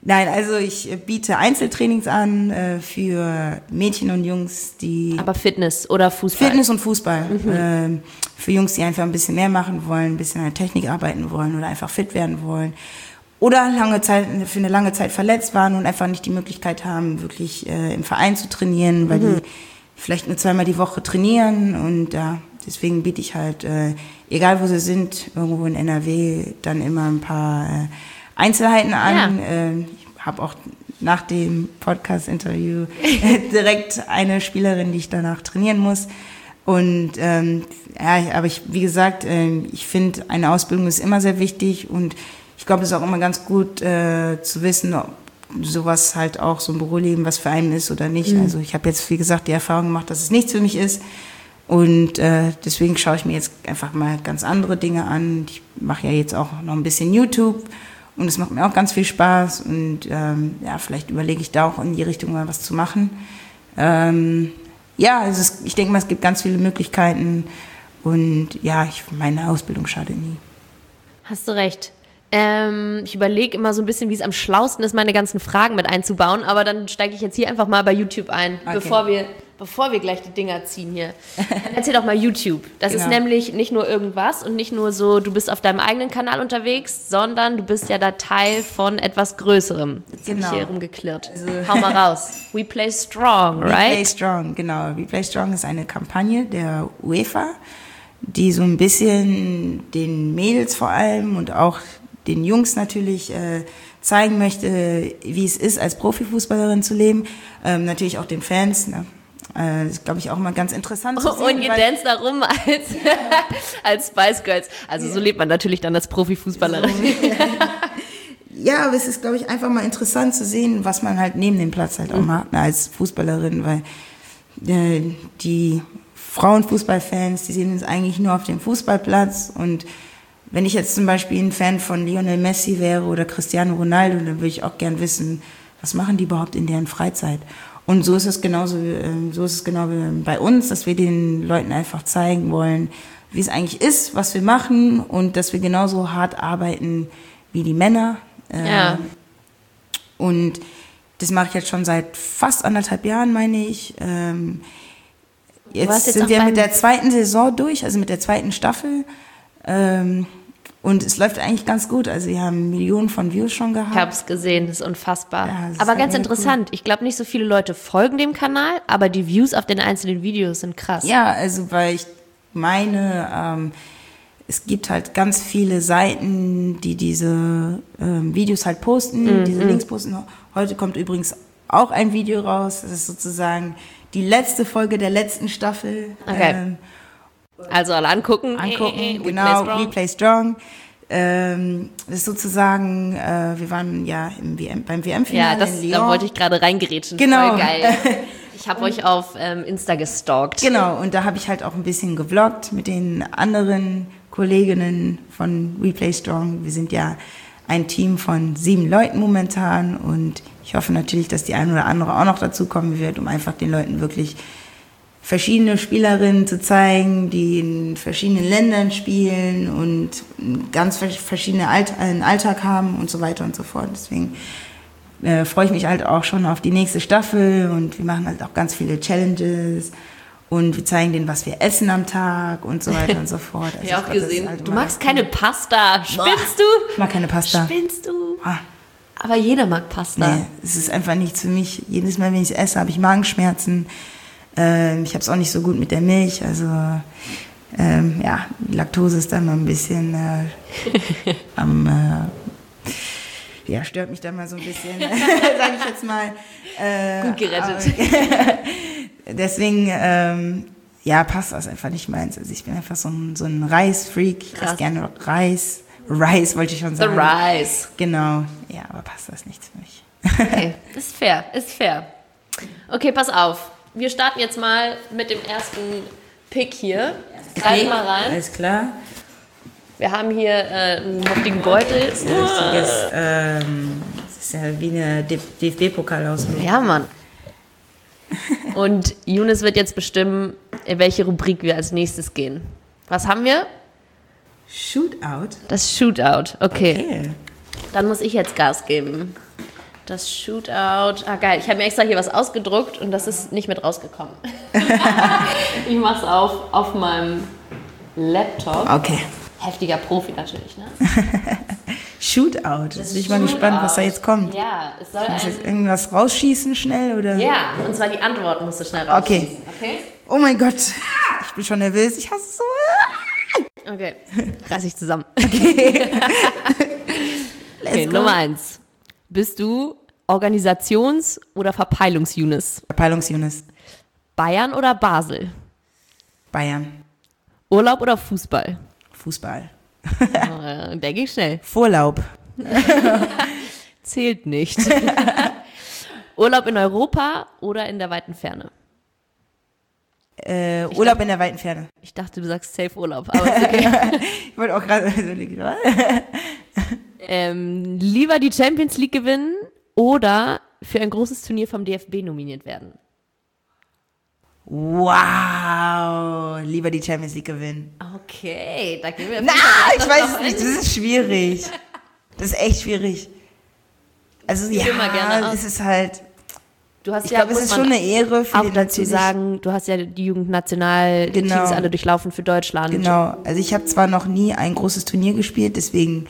Nein, also ich biete Einzeltrainings an äh, für Mädchen und Jungs, die... Aber Fitness oder Fußball? Fitness und Fußball. Mhm. Äh, für Jungs, die einfach ein bisschen mehr machen wollen, ein bisschen an der Technik arbeiten wollen oder einfach fit werden wollen. Oder lange Zeit, für eine lange Zeit verletzt waren und einfach nicht die Möglichkeit haben, wirklich äh, im Verein zu trainieren, weil mhm. die vielleicht nur zweimal die Woche trainieren. Und ja, deswegen biete ich halt, äh, egal wo sie sind, irgendwo in N R W, dann immer ein paar... Äh, Einzelheiten an. Ja. Ich habe auch nach dem Podcast-Interview direkt eine Spielerin, die ich danach trainieren muss. Und ähm, ja, aber ich, wie gesagt, äh, ich finde, eine Ausbildung ist immer sehr wichtig und ich glaube, es ist auch immer ganz gut äh, zu wissen, ob sowas halt auch so ein Büroleben was für einen ist oder nicht. Mhm. Also ich habe jetzt, wie gesagt, die Erfahrung gemacht, dass es nichts für mich ist. Und äh, deswegen schaue ich mir jetzt einfach mal ganz andere Dinge an. Ich mache ja jetzt auch noch ein bisschen YouTube. Und es macht mir auch ganz viel Spaß und ähm, ja, vielleicht überlege ich da auch in die Richtung mal was zu machen. Ähm, ja, also es, ich denke mal, es gibt ganz viele Möglichkeiten und ja, ich, meine Ausbildung schadet nie. Hast du recht. Ähm, ich überlege immer so ein bisschen, wie es am schlausten ist, meine ganzen Fragen mit einzubauen, aber dann steige ich jetzt hier einfach mal bei YouTube ein, okay. bevor wir, bevor wir gleich die Dinger ziehen hier. Erzähl doch mal YouTube. Das genau. ist nämlich nicht nur irgendwas und nicht nur so, du bist auf deinem eigenen Kanal unterwegs, sondern du bist ja da Teil von etwas Größerem. Jetzt genau. habe ich hier rumgeklirrt. Also, hau mal raus. We Play Strong, right? We Play Strong, genau. We Play Strong ist eine Kampagne der UEFA, die so ein bisschen den Mädels vor allem und auch den Jungs natürlich äh, zeigen möchte, wie es ist, als Profifußballerin zu leben. Ähm, natürlich auch den Fans. Ne? Äh, das ist, glaube ich, auch mal ganz interessant zu sehen. Und ihr danced da rum als, als Spice Girls. Also so lebt man natürlich dann als Profifußballerin. Ja, aber es ist, glaube ich, einfach mal interessant zu sehen, was man halt neben dem Platz halt auch macht, ne, als Fußballerin, weil äh, die Frauenfußballfans, die sehen uns eigentlich nur auf dem Fußballplatz und wenn ich jetzt zum Beispiel ein Fan von Lionel Messi wäre oder Cristiano Ronaldo, dann würde ich auch gern wissen, was machen die überhaupt in deren Freizeit? Und so ist es genauso, so ist es genau wie bei uns, dass wir den Leuten einfach zeigen wollen, wie es eigentlich ist, was wir machen und dass wir genauso hart arbeiten wie die Männer. Ja. Und das mache ich jetzt schon seit fast anderthalb Jahren, meine ich. Jetzt, jetzt sind wir mit der zweiten Saison durch, also mit der zweiten Staffel. Und es läuft eigentlich ganz gut. Also wir haben Millionen von Views schon gehabt. Ich habe es gesehen, das ist unfassbar. Ja, das aber ist ganz halt interessant, cool. Ich glaube, nicht so viele Leute folgen dem Kanal, aber die Views auf den einzelnen Videos sind krass. Ja, also weil ich meine, ähm, es gibt halt ganz viele Seiten, die diese ähm, Videos halt posten, mm, diese mm. Links posten. Heute kommt übrigens auch ein Video raus. Das ist sozusagen die letzte Folge der letzten Staffel. Okay. Ähm, Also alle angucken. Angucken, äh, äh, äh, genau, We Play Strong. Ähm, das ist sozusagen, äh, wir waren ja im W M, beim W M-Finale ja, das, in Lyon. Da wollte ich gerade reingerätschen. Genau. Voll geil. Ich habe euch auf ähm, Insta gestalkt. Genau, und da habe ich halt auch ein bisschen gevloggt mit den anderen Kolleginnen von We Play Strong. Wir sind ja ein Team von sieben Leuten momentan und ich hoffe natürlich, dass die eine oder andere auch noch dazu kommen wird, um einfach den Leuten wirklich verschiedene Spielerinnen zu zeigen, die in verschiedenen Ländern spielen und ganz verschiedene Alt- einen Alltag haben und so weiter und so fort. Deswegen äh, freue ich mich halt auch schon auf die nächste Staffel und wir machen halt auch ganz viele Challenges und wir zeigen denen, was wir essen am Tag und so weiter und so fort. Also ich habe auch glaub, gesehen, halt du magst keine Pasta. Spinnst du? Ich mag keine Pasta. Spinnst du? Ah. Aber jeder mag Pasta. Nee, es ist einfach nichts für mich. Jedes Mal, wenn ich es esse, habe ich Magenschmerzen. Ähm, ich habe es auch nicht so gut mit der Milch. Also ähm, ja, Laktose ist dann mal ein bisschen äh, am... Äh, ja, stört mich dann mal so ein bisschen, sage ich jetzt mal. Äh, gut gerettet. Aber, deswegen, ähm, ja, Pasta ist einfach nicht meins. Also ich bin einfach so ein, so ein Reisfreak. Ich esse gerne Reis. Rice wollte ich schon sagen. The Rice. Genau. Ja, aber Pasta ist nichts für mich. Okay, ist fair, ist fair. Okay, pass auf. Wir starten jetzt mal mit dem ersten Pick hier. Greif mal rein. Alles klar. Wir haben hier äh, einen heftigen Beutel. Das ist, das, ähm, das ist ja wie eine D F B-Pokal-Auslosung. Ja, Mann. Und Younes wird jetzt bestimmen, in welche Rubrik wir als nächstes gehen. Was haben wir? Shootout? Das Shootout, okay. okay. Dann muss ich jetzt Gas geben. Das Shootout. Ah, geil. Ich habe mir extra hier was ausgedruckt und das ist nicht mit rausgekommen. Ich mache es auf, auf meinem Laptop. Okay. Heftiger Profi natürlich, ne? Shootout. Das bin ich mal gespannt, was da jetzt kommt. Ja, es soll Muss ein... jetzt irgendwas rausschießen schnell, oder? Ja, und zwar die Antworten musst du schnell rausschießen. Okay. Okay? Oh mein Gott. Ich bin schon nervös. Ich hasse es so. Okay. Reiß ich zusammen. Okay. Okay, Nummer eins. Bist du Organisations- oder Verpeilungs-Younes? Verpeilungs-Younes. Bayern oder Basel? Bayern. Urlaub oder Fußball? Fußball. Oh, der ging schnell. Vorlaub. Zählt nicht. Urlaub in Europa oder in der weiten Ferne? Äh, Urlaub dachte, in der weiten Ferne. Ich dachte, du sagst safe Urlaub, aber ist okay. Ich wollte auch gerade... ähm, lieber die Champions League gewinnen oder für ein großes Turnier vom D F B nominiert werden? Wow, lieber die Champions League gewinnen. Okay, da gehen wir... Na, ich weiß es nicht, das ist schwierig. Das ist echt schwierig. Also ich ja, es ist halt... Du hast ich ja, glaube, es ist schon eine Ehre für auch den dazu sagen, du hast ja die Jugendnationalteams genau. alle durchlaufen für Deutschland. Genau, also ich habe zwar noch nie ein großes Turnier gespielt, deswegen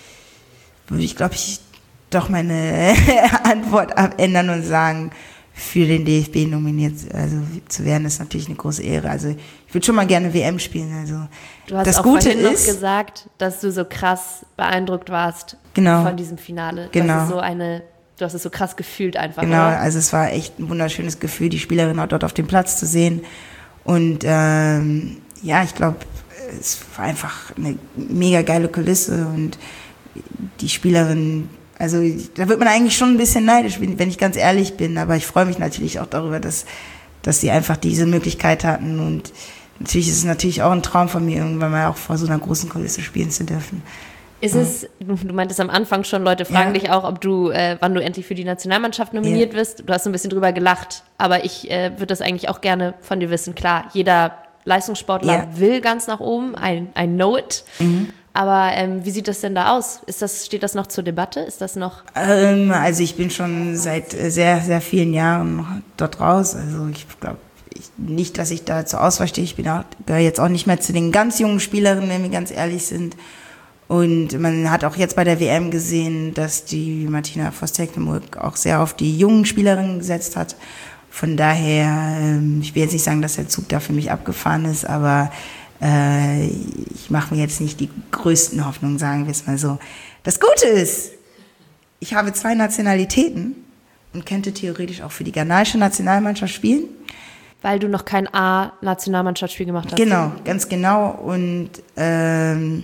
würde ich, glaube ich, doch meine Antwort abändern und sagen, für den D F B nominiert also zu werden, ist natürlich eine große Ehre. Also ich würde schon mal gerne W M spielen. Also du hast das auch Gute vorhin ist, noch gesagt, dass du so krass beeindruckt warst genau, von diesem Finale. Genau. Das ist so eine... Du hast es so krass gefühlt einfach, Genau, oder? Also es war echt ein wunderschönes Gefühl, die Spielerin auch dort auf dem Platz zu sehen. Und ähm, ja, ich glaube, es war einfach eine mega geile Kulisse und die Spielerin, also da wird man eigentlich schon ein bisschen neidisch, wenn ich ganz ehrlich bin, aber ich freue mich natürlich auch darüber, dass, dass sie einfach diese Möglichkeit hatten und natürlich ist es natürlich auch ein Traum von mir, irgendwann mal auch vor so einer großen Kulisse spielen zu dürfen. Ist es, du meintest am Anfang schon, Leute fragen ja. dich auch, ob du, äh, wann du endlich für die Nationalmannschaft nominiert ja. wirst. Du hast so ein bisschen drüber gelacht, aber ich äh, würde das eigentlich auch gerne von dir wissen. Klar, jeder Leistungssportler ja. will ganz nach oben, I, I know it. Mhm. Aber ähm, wie sieht das denn da aus? Ist das, steht das noch zur Debatte? Ist das noch? Ähm, also ich bin schon seit sehr, sehr vielen Jahren dort raus. Also ich glaube nicht, dass ich da zur Auswahl stehe. Ich bin auch, gehöre jetzt auch nicht mehr zu den ganz jungen Spielerinnen, wenn wir ganz ehrlich sind. Und man hat auch jetzt bei der W M gesehen, dass die Martina Voss-Tecklenburg auch sehr auf die jungen Spielerinnen gesetzt hat. Von daher, ich will jetzt nicht sagen, dass der Zug da für mich abgefahren ist, aber äh, ich mache mir jetzt nicht die größten Hoffnungen, sagen wir es mal so. Das Gute ist, ich habe zwei Nationalitäten und könnte theoretisch auch für die ghanaische Nationalmannschaft spielen. Weil du noch kein A-Nationalmannschaftsspiel gemacht hast. Genau, ganz genau. Und ähm,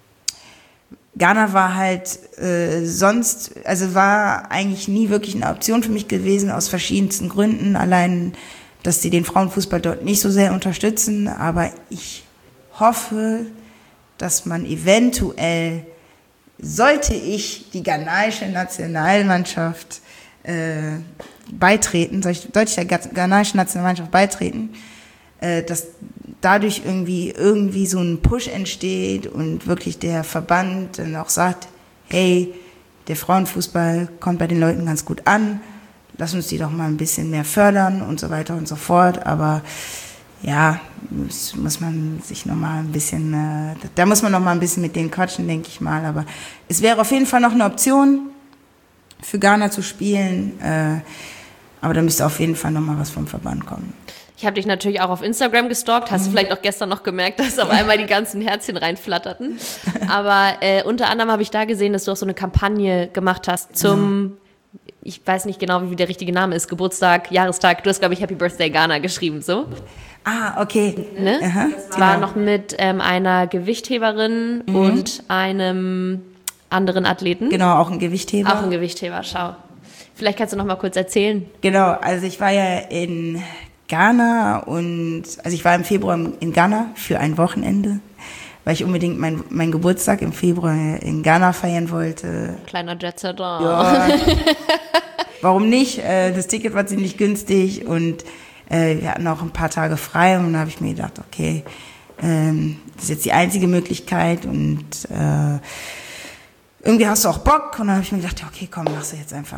Ghana war halt äh, sonst, also war eigentlich nie wirklich eine Option für mich gewesen, aus verschiedensten Gründen. Allein, dass sie den Frauenfußball dort nicht so sehr unterstützen. Aber ich hoffe, dass man eventuell, sollte ich die ghanaische Nationalmannschaft äh, beitreten, soll ich, sollte ich der ghanaischen Nationalmannschaft beitreten, äh, dass dadurch irgendwie irgendwie so ein Push entsteht und wirklich der Verband dann auch sagt, hey, der Frauenfußball kommt bei den Leuten ganz gut an, lass uns die doch mal ein bisschen mehr fördern und so weiter und so fort, aber ja, muss, muss man sich noch mal ein bisschen, äh, da muss man noch mal ein bisschen mit denen quatschen, denke ich mal, aber es wäre auf jeden Fall noch eine Option für Ghana zu spielen, äh, aber da müsste auf jeden Fall noch mal was vom Verband kommen. Ich habe dich natürlich auch auf Instagram gestalkt, hast du mhm. vielleicht auch gestern noch gemerkt, dass auf einmal die ganzen Herzchen reinflatterten. Aber äh, unter anderem habe ich da gesehen, dass du auch so eine Kampagne gemacht hast zum, mhm. ich weiß nicht genau, wie der richtige Name ist, Geburtstag, Jahrestag. Du hast, glaube ich, Happy Birthday Ghana geschrieben, so. Ah, okay. Ne? Aha, das war genau. noch mit ähm, einer Gewichtheberin mhm. und einem anderen Athleten. Genau, auch ein Gewichtheber. Auch ein Gewichtheber, schau. Vielleicht kannst du noch mal kurz erzählen. Genau, also ich war ja in Ghana und, also ich war im Februar in Ghana für ein Wochenende, weil ich unbedingt meinen mein Geburtstag im Februar in Ghana feiern wollte. Kleiner Jetsetter. Ja, warum nicht? Das Ticket war ziemlich günstig und wir hatten auch ein paar Tage frei und da habe ich mir gedacht, okay, das ist jetzt die einzige Möglichkeit und irgendwie hast du auch Bock und dann habe ich mir gedacht, okay, komm, machst du jetzt einfach.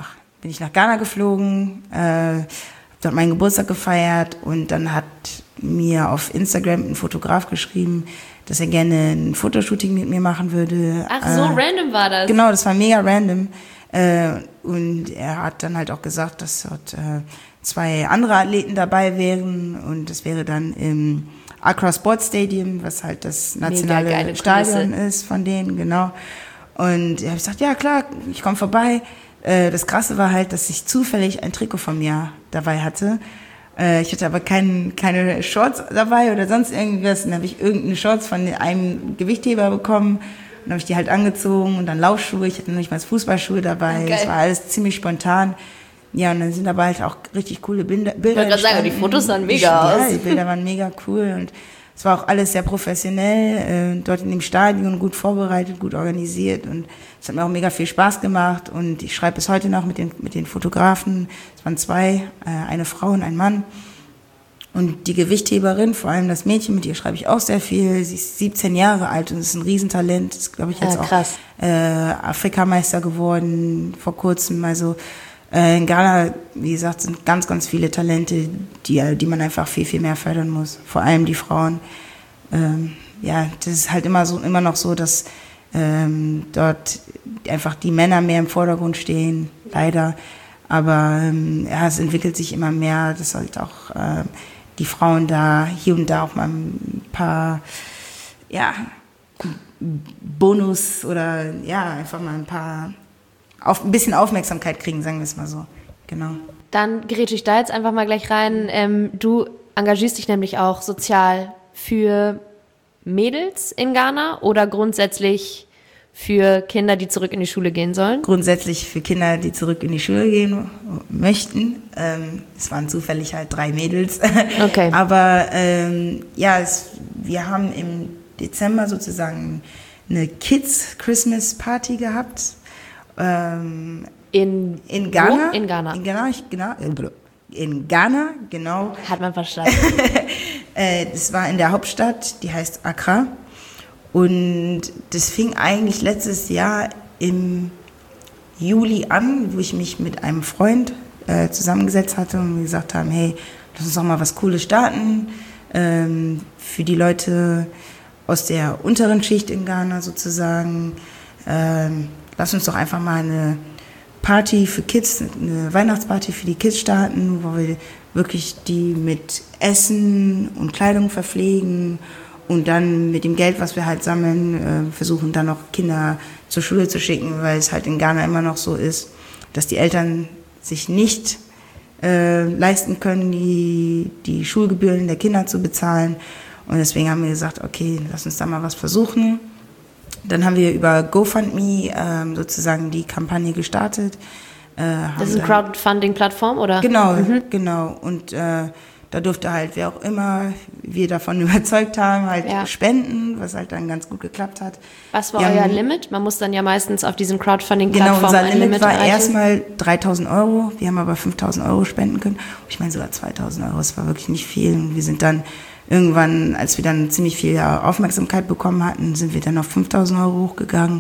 bin ich nach Ghana geflogen, äh, habe dort meinen Geburtstag gefeiert und dann hat mir auf Instagram ein Fotograf geschrieben, dass er gerne ein Fotoshooting mit mir machen würde. Ach, so äh, random war das? Genau, das war mega random. Äh, und er hat dann halt auch gesagt, dass dort äh, zwei andere Athleten dabei wären und das wäre dann im Accra Sports Stadium, was halt das nationale Stadion ist von denen, genau. Und ich habe gesagt, ja klar, ich komme vorbei. Äh, das Krasse war halt, dass ich zufällig ein Trikot von mir dabei hatte. Äh, ich hatte aber kein, keine Shorts dabei oder sonst irgendwas. Und dann habe ich irgendeine Shorts von einem Gewichtheber bekommen. Und dann habe ich die halt angezogen und dann Laufschuhe. Ich hatte noch nicht mal Fußballschuhe dabei. Das war alles ziemlich spontan. Ja, und dann sind aber halt auch richtig coole Bilder. Ich wollte gerade sagen, die Fotos sahen mega die, aus. Ja, die Bilder waren mega cool und es war auch alles sehr professionell, äh, dort in dem Stadion gut vorbereitet, gut organisiert und es hat mir auch mega viel Spaß gemacht und ich schreibe bis heute noch mit den, mit den Fotografen. Es waren zwei, äh, eine Frau und ein Mann. Und die Gewichtheberin, vor allem das Mädchen, mit ihr schreibe ich auch sehr viel. Sie ist siebzehn Jahre alt und ist ein Riesentalent. Ist, glaube ich, jetzt ja, auch äh, Afrikameister geworden vor kurzem. Also äh, in Ghana, wie gesagt, sind ganz, ganz viele Talente, die, die man einfach viel, viel mehr fördern muss. Vor allem die Frauen. Ähm, ja, das ist halt immer so, immer noch so, dass ähm, dort einfach die Männer mehr im Vordergrund stehen, leider. Aber ähm, ja, es entwickelt sich immer mehr, dass halt auch äh, die Frauen da hier und da auch mal ein paar, ja, Bonus oder ja, einfach mal ein paar, auf, ein bisschen Aufmerksamkeit kriegen, sagen wir es mal so. Genau. Dann grätsche ich da jetzt einfach mal gleich rein. Ähm, du engagierst dich nämlich auch sozial für Mädels in Ghana oder grundsätzlich für Kinder, die zurück in die Schule gehen sollen? Grundsätzlich für Kinder, die zurück in die Schule gehen möchten. Ähm, es waren zufällig halt drei Mädels. Okay. Aber ähm, ja, es, wir haben im Dezember sozusagen eine Kids Christmas Party gehabt. Ähm, in, in Ghana. Wo? In Ghana. In Ghana, ich, genau. In Ghana, genau. Hat man verstanden. äh, das war in der Hauptstadt, die heißt Accra. Und das fing eigentlich letztes Jahr im Juli an, wo ich mich mit einem Freund äh, zusammengesetzt hatte und wir gesagt haben, hey, lass uns doch mal was Cooles starten ähm, für die Leute aus der unteren Schicht in Ghana sozusagen. Ähm, lass uns doch einfach mal eine Party für Kids, eine Weihnachtsparty für die Kids starten, wo wir wirklich die mit Essen und Kleidung verpflegen. Und dann mit dem Geld, was wir halt sammeln, äh, versuchen dann noch Kinder zur Schule zu schicken, weil es halt in Ghana immer noch so ist, dass die Eltern sich nicht äh, leisten können, die, die Schulgebühren der Kinder zu bezahlen. Und deswegen haben wir gesagt, okay, lass uns da mal was versuchen. Dann haben wir über GoFundMe ähm, sozusagen die Kampagne gestartet. Äh, das ist eine Crowdfunding-Plattform, oder? Genau, mhm. genau. Und äh, da durfte halt, wer auch immer wir davon überzeugt haben, halt ja. spenden, was halt dann ganz gut geklappt hat. Was war wir euer haben, Limit? Man muss dann ja meistens auf diesen Crowdfunding-Plattformen genau, unser ein Limit Limit war erreichen. erstmal dreitausend Euro. Wir haben aber fünftausend Euro spenden können. Ich meine sogar zweitausend Euro, das war wirklich nicht viel. Und wir sind dann irgendwann, als wir dann ziemlich viel Aufmerksamkeit bekommen hatten, sind wir dann auf fünftausend Euro hochgegangen,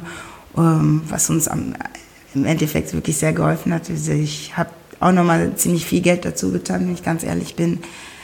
was uns am, im Endeffekt wirklich sehr geholfen hat. Ich habe auch nochmal ziemlich viel Geld dazu getan, wenn ich ganz ehrlich bin.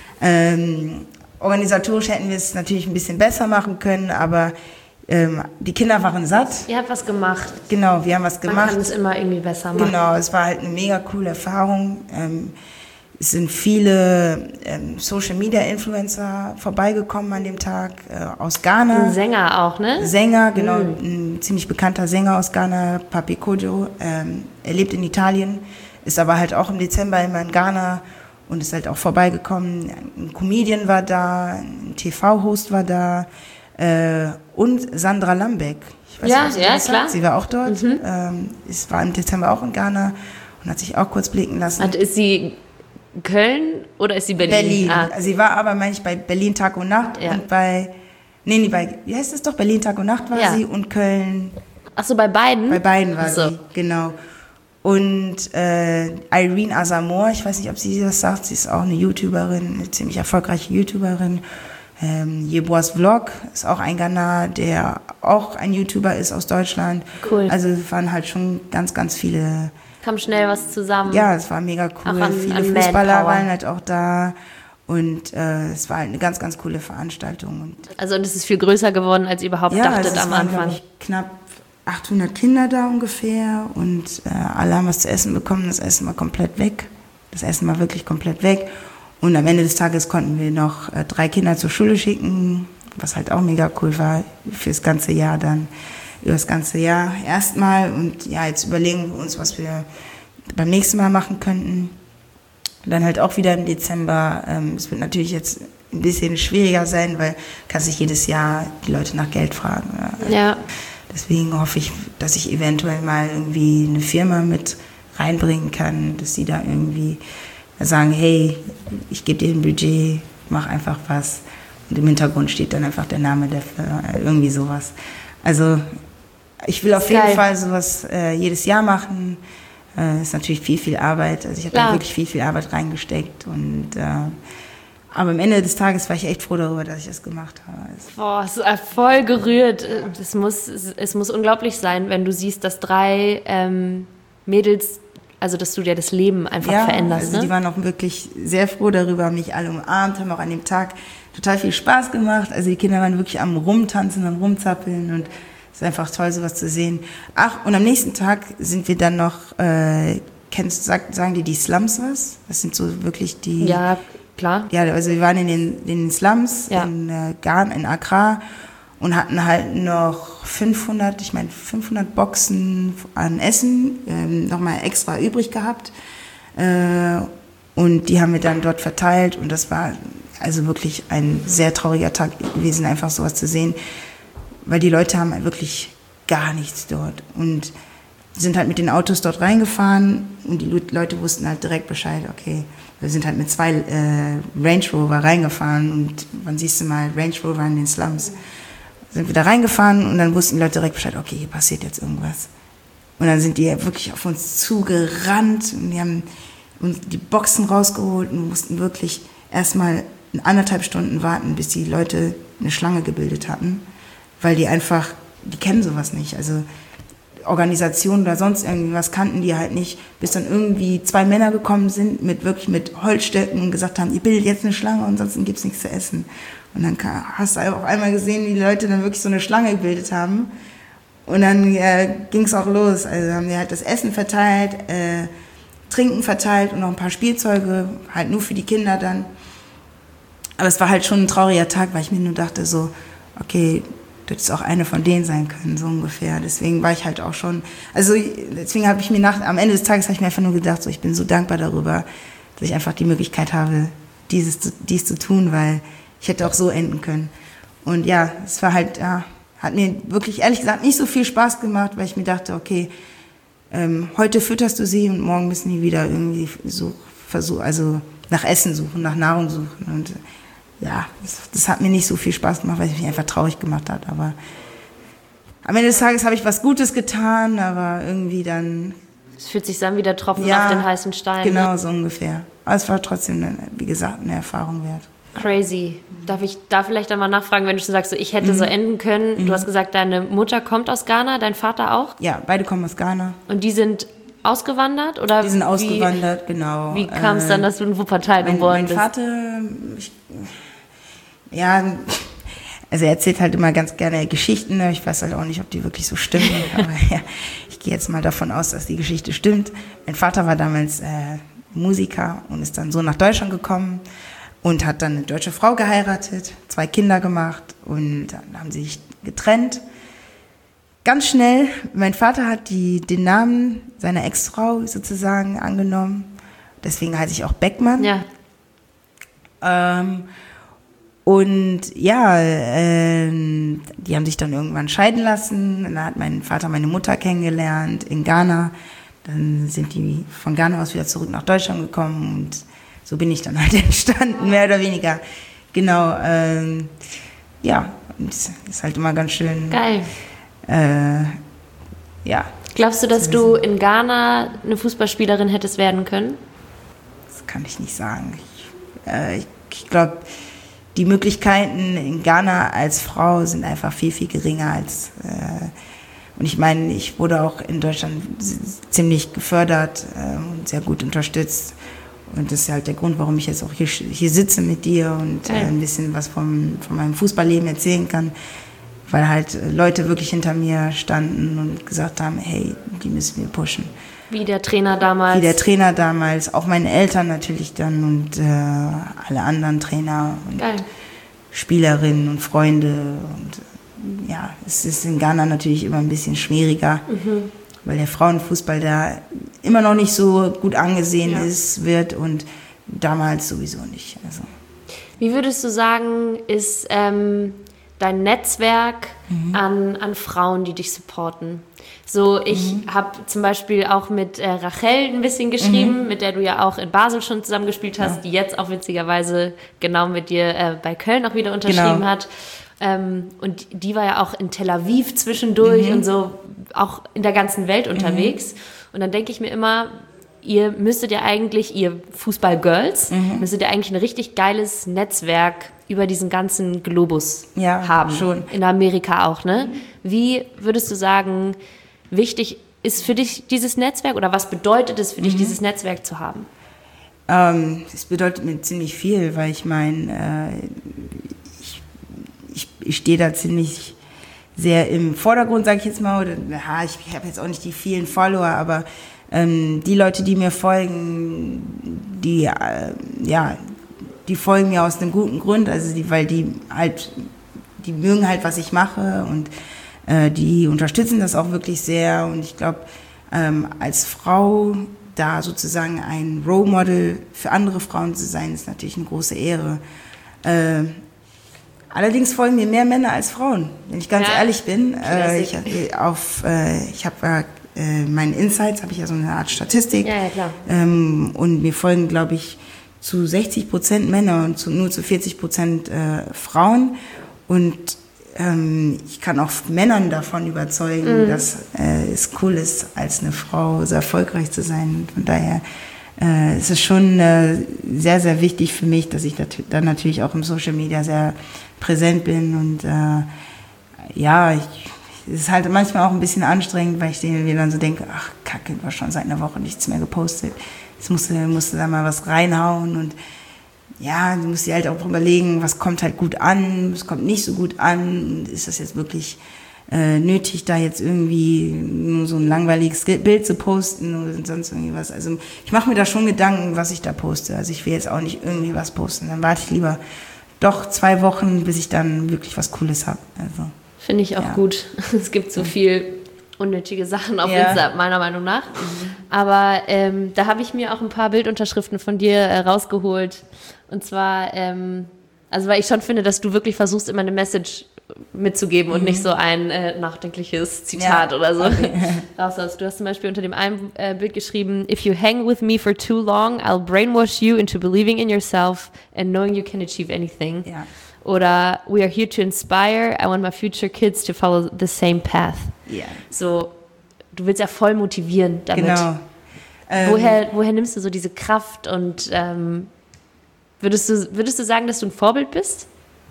Ähm, organisatorisch hätten wir es natürlich ein bisschen besser machen können, aber ähm, die Kinder waren satt. Ihr habt was gemacht. Genau, wir haben was gemacht. Man kann es immer irgendwie besser machen. Genau, es war halt eine mega coole Erfahrung. Ähm, es sind viele ähm, Social-Media-Influencer vorbeigekommen an dem Tag äh, aus Ghana. Ein Sänger auch, ne? Sänger, genau, mhm. ein ziemlich bekannter Sänger aus Ghana, Papi Kojo. Ähm, er lebt in Italien, ist aber halt auch im Dezember immer in Ghana und ist halt auch vorbeigekommen. Ein Comedian war da, ein T V-Host war da äh, und Sandra Lambeck. Ich weiß ja, nicht, ja, klar. Sagt. Sie war auch dort. Mhm. Ähm, es war im Dezember auch in Ghana und hat sich auch kurz blicken lassen. Und ist sie Köln oder ist sie Berlin? Berlin. Ah. Sie war aber, meine ich, bei Berlin Tag und Nacht ja. und bei, nee, nee, bei, wie heißt es doch, Berlin Tag und Nacht war ja. sie und Köln. Ach so, bei beiden? Bei beiden war so. sie, genau. Und äh, Irene Asamoah, ich weiß nicht, ob sie das sagt, sie ist auch eine YouTuberin, eine ziemlich erfolgreiche YouTuberin. Ähm, Yeboahs Vlog ist auch ein Ghana, der auch ein YouTuber ist aus Deutschland. Cool. Also es waren halt schon ganz, ganz viele Kam schnell was zusammen. Ja, es war mega cool. An, Viele an Fußballer Manpower. waren halt auch da. Und äh, es war halt eine ganz, ganz coole Veranstaltung. Und also und es ist viel größer geworden, als ihr überhaupt ja, dachtet also es am waren, Anfang. Ich, knapp achthundert Kinder da ungefähr. Und äh, alle haben was zu essen bekommen. Das Essen war komplett weg. Das Essen war wirklich komplett weg. Und am Ende des Tages konnten wir noch äh, drei Kinder zur Schule schicken, was halt auch mega cool war fürs ganze Jahr dann. Über das ganze Jahr erstmal. Und ja, jetzt überlegen wir uns, was wir beim nächsten Mal machen könnten. Dann halt auch wieder im Dezember. Ähm, es wird natürlich jetzt ein bisschen schwieriger sein, weil kannst sich jedes Jahr die Leute nach Geld fragen. Ja. Ja. Deswegen hoffe ich, dass ich eventuell mal irgendwie eine Firma mit reinbringen kann, dass sie da irgendwie sagen, hey, ich gebe dir ein Budget, mach einfach was. Und im Hintergrund steht dann einfach der Name der Firma, irgendwie sowas. Also ich will auf jeden geil. Fall sowas äh, jedes Jahr machen. Äh, ist natürlich viel, viel Arbeit. Also ich habe da wirklich viel, viel Arbeit reingesteckt. Und, äh, aber am Ende des Tages war ich echt froh darüber, dass ich das gemacht habe. Also Boah, so voll gerührt. Es muss, es muss unglaublich sein, wenn du siehst, dass drei ähm, Mädels, also dass du dir das Leben einfach ja, veränderst. Also ne? die waren auch wirklich sehr froh darüber, haben mich alle umarmt, haben auch an dem Tag total viel Spaß gemacht. Also die Kinder waren wirklich am Rumtanzen, am Rumzappeln und es ist einfach toll, sowas zu sehen. Ach, und am nächsten Tag sind wir dann noch, äh, kennst, sag, sagen die die Slums was? Das sind so wirklich die... Ja, klar. Ja, also wir waren in den, in den Slums ja. in äh, Ghana, in Accra und hatten halt noch fünfhundert, ich meine fünfhundert Boxen an Essen ähm, nochmal extra übrig gehabt. Äh, und die haben wir dann dort verteilt und das war also wirklich ein sehr trauriger Tag gewesen, einfach sowas zu sehen, weil die Leute haben halt wirklich gar nichts dort und sind halt mit den Autos dort reingefahren und die Leute wussten halt direkt Bescheid, okay, wir sind halt mit zwei äh, Range Rover reingefahren und wann siehst du mal Range Rover in den Slums? Sind wir da reingefahren und dann wussten die Leute direkt Bescheid, okay, hier passiert jetzt irgendwas. Und dann sind die wirklich auf uns zugerannt und die haben uns die Boxen rausgeholt und mussten wirklich erstmal anderthalb Stunden warten, bis die Leute eine Schlange gebildet hatten, weil die einfach, die kennen sowas nicht, also Organisationen oder sonst irgendwas kannten die halt nicht, bis dann irgendwie zwei Männer gekommen sind, mit wirklich mit Holzstöcken und gesagt haben, ihr bildet jetzt eine Schlange und sonst gibt's nichts zu essen. Und dann hast du auf einmal gesehen, wie die Leute dann wirklich so eine Schlange gebildet haben. Und dann äh, ging's auch los. Also haben wir halt das Essen verteilt, äh, Trinken verteilt und noch ein paar Spielzeuge, halt nur für die Kinder dann. Aber es war halt schon ein trauriger Tag, weil ich mir nur dachte so, okay, du hättest auch eine von denen sein können, so ungefähr. Deswegen war ich halt auch schon, also deswegen habe ich mir nach, am Ende des Tages habe ich mir einfach nur gedacht, so, ich bin so dankbar darüber, dass ich einfach die Möglichkeit habe, dieses, dies zu tun, weil ich hätte auch so enden können. Und ja, es war halt, ja, hat mir wirklich, ehrlich gesagt, nicht so viel Spaß gemacht, weil ich mir dachte, okay, ähm, heute fütterst du sie und morgen müssen die wieder irgendwie so versuchen, also nach Essen suchen, nach Nahrung suchen. Und ja, das, das hat mir nicht so viel Spaß gemacht, weil es mich einfach traurig gemacht hat. Aber am Ende des Tages habe ich was Gutes getan, aber irgendwie dann... Es fühlt sich an wie der Tropfen ja, auf den heißen Stein. Genau, ne? so ungefähr. Aber es war trotzdem, eine, wie gesagt, eine Erfahrung wert. Crazy. Darf ich da vielleicht einmal nachfragen, wenn du schon sagst, so, ich hätte mhm. so enden können. Mhm. Du hast gesagt, deine Mutter kommt aus Ghana, dein Vater auch? Ja, beide kommen aus Ghana. Und die sind ausgewandert? Oder die sind wie, ausgewandert, genau. Wie kam es dann, dass du in Wuppertal mein, geboren mein bist? Mein Vater, ich, ja, also er erzählt halt immer ganz gerne Geschichten. Ich weiß halt auch nicht, ob die wirklich so stimmen. Aber ja, ich gehe jetzt mal davon aus, dass die Geschichte stimmt. Mein Vater war damals äh, Musiker und ist dann so nach Deutschland gekommen und hat dann eine deutsche Frau geheiratet, zwei Kinder gemacht und dann haben sie sich getrennt. Ganz schnell, mein Vater hat die, den Namen seiner Ex-Frau sozusagen angenommen. Deswegen heiße ich auch Beckmann. Ja. Ähm, und ja, äh, die haben sich dann irgendwann scheiden lassen. Dann hat mein Vater meine Mutter kennengelernt in Ghana. Dann sind die von Ghana aus wieder zurück nach Deutschland gekommen und so bin ich dann halt entstanden, mehr oder weniger. Genau, ähm, ja, und es ist halt immer ganz schön. Geil. Äh, ja. Glaubst du, dass du in Ghana eine Fußballspielerin hättest werden können? Das kann ich nicht sagen. Ich, äh, ich, ich glaube, die Möglichkeiten in Ghana als Frau sind einfach viel, viel geringer als äh, Und ich meine, ich wurde auch in Deutschland ziemlich gefördert äh, und sehr gut unterstützt. Und das ist halt der Grund, warum ich jetzt auch hier, hier sitze mit dir und äh, ein bisschen was vom, von meinem Fußballleben erzählen kann. Weil halt Leute wirklich hinter mir standen und gesagt haben, hey, die müssen wir pushen. Wie der Trainer damals. Wie der Trainer damals, auch meine Eltern natürlich dann und äh, alle anderen Trainer und Geil. Spielerinnen und Freunde. Und ja, es ist in Ghana natürlich immer ein bisschen schwieriger, mhm. weil der Frauenfußball da immer noch nicht so gut angesehen ja. ist, wird und damals sowieso nicht. Also. Wie würdest du sagen, ist ähm, dein Netzwerk mhm. an, an Frauen, die dich supporten? So, ich mhm. habe zum Beispiel auch mit äh, Rachel ein bisschen geschrieben, mhm. mit der du ja auch in Basel schon zusammengespielt hast, ja. die jetzt auch witzigerweise genau mit dir äh, bei Köln auch wieder unterschrieben genau. hat. Ähm, und die war ja auch in Tel Aviv zwischendurch mhm. und so auch in der ganzen Welt unterwegs. Mhm. Und dann denke ich mir immer, ihr müsstet ja eigentlich, ihr Fußball-Girls, mhm. müsstet ja eigentlich ein richtig geiles Netzwerk über diesen ganzen Globus ja, haben. Schon. In Amerika auch, ne? Wie würdest du sagen, wichtig ist für dich dieses Netzwerk oder was bedeutet es für mhm. dich, dieses Netzwerk zu haben? Ähm, es bedeutet mir ziemlich viel, weil ich meine, äh, ich, ich, ich stehe da ziemlich sehr im Vordergrund, sage ich jetzt mal. Oder, ja, ich, ich habe jetzt auch nicht die vielen Follower, aber ähm, die Leute, die mir folgen, die, äh, ja, die folgen mir aus einem guten Grund, also die, weil die halt, die mögen halt, was ich mache und äh, die unterstützen das auch wirklich sehr. Und ich glaube, ähm, als Frau da sozusagen ein Role Model für andere Frauen zu sein, ist natürlich eine große Ehre. Äh, allerdings folgen mir mehr Männer als Frauen, wenn ich ganz ja, ehrlich bin. Äh, ich auf, äh, ich habe äh, meinen Insights, habe ich ja so eine Art Statistik. Ja, ja, klar. Ähm, und mir folgen, glaube ich, zu sechzig Prozent Männer und zu, nur zu vierzig Prozent äh, Frauen. Und ähm, ich kann auch Männern davon überzeugen, mhm. dass äh, es cool ist, als eine Frau so erfolgreich zu sein. Von daher äh, ist es schon äh, sehr, sehr wichtig für mich, dass ich nat- dann natürlich auch im Social Media sehr präsent bin. Und äh, ja, ich, es ist halt manchmal auch ein bisschen anstrengend, weil ich mir dann so denke, ach Kacke, du hast schon seit einer Woche nichts mehr gepostet. Jetzt musst du, musst du da mal was reinhauen und ja, du musst dir halt auch überlegen, was kommt halt gut an, was kommt nicht so gut an. Ist das jetzt wirklich äh, nötig, da jetzt irgendwie nur so ein langweiliges Bild zu posten oder sonst irgendwie was. Also ich mache mir da schon Gedanken, was ich da poste. Also ich will jetzt auch nicht irgendwie was posten. Dann warte ich lieber doch zwei Wochen, bis ich dann wirklich was Cooles habe. Also, finde ich auch ja. gut. Es gibt so viel unnötige Sachen auf ja. Insta, meiner Meinung nach. Mhm. Aber ähm, da habe ich mir auch ein paar Bildunterschriften von dir äh, rausgeholt. Und zwar, ähm, also weil ich schon finde, dass du wirklich versuchst, immer eine Message mitzugeben mhm. und nicht so ein äh, nachdenkliches Zitat ja. oder so. Okay. Raus. Du hast zum Beispiel unter dem einen äh, Bild geschrieben, if you hang with me for too long, I'll brainwash you into believing in yourself and knowing you can achieve anything. Ja. Oder we are here to inspire, I want my future kids to follow the same path. Ja. So, du willst ja voll motivieren damit. Genau. Ähm, woher, woher nimmst du so diese Kraft und ähm, würdest du, würdest du sagen, dass du ein Vorbild bist?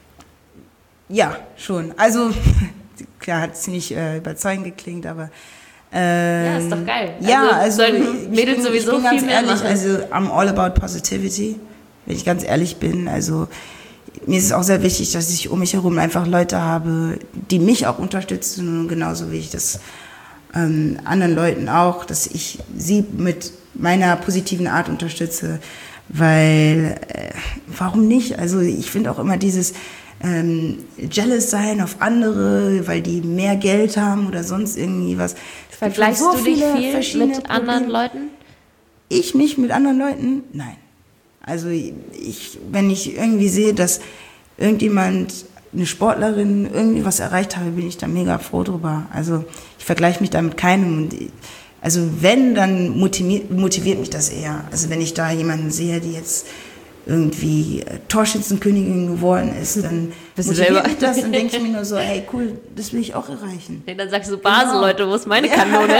Ja, schon. Also, klar, hat ziemlich äh, überzeugend geklingt, aber ähm, ja, ist doch geil. Ja, also, also Mädels bin, sowieso ich bin viel ganz mehr ehrlich, machen. also I'm all about positivity, wenn ich ganz ehrlich bin. Also mir ist es auch sehr wichtig, dass ich um mich herum einfach Leute habe, die mich auch unterstützen, genauso wie ich das ähm, anderen Leuten auch, dass ich sie mit meiner positiven Art unterstütze, weil, äh, warum nicht? Also ich finde auch immer dieses ähm, jealous sein auf andere, weil die mehr Geld haben oder sonst irgendwie was. Vergleichst so du dich viel mit Probleme. Anderen Leuten? Ich mich mit anderen Leuten? Nein. Also ich, wenn ich irgendwie sehe, dass irgendjemand, eine Sportlerin, irgendwie was erreicht habe, bin ich da mega froh drüber. Also ich vergleiche mich da mit keinem. Und also wenn, dann motiviert, motiviert mich das eher. Also wenn ich da jemanden sehe, die jetzt irgendwie Torschützenkönigin geworden ist, dann bist motiviert du selber? mich das und denke ich mir nur so, hey cool, das will ich auch erreichen. Nee, dann sagst du, Basel, genau. Leute, wo ist meine Kanone?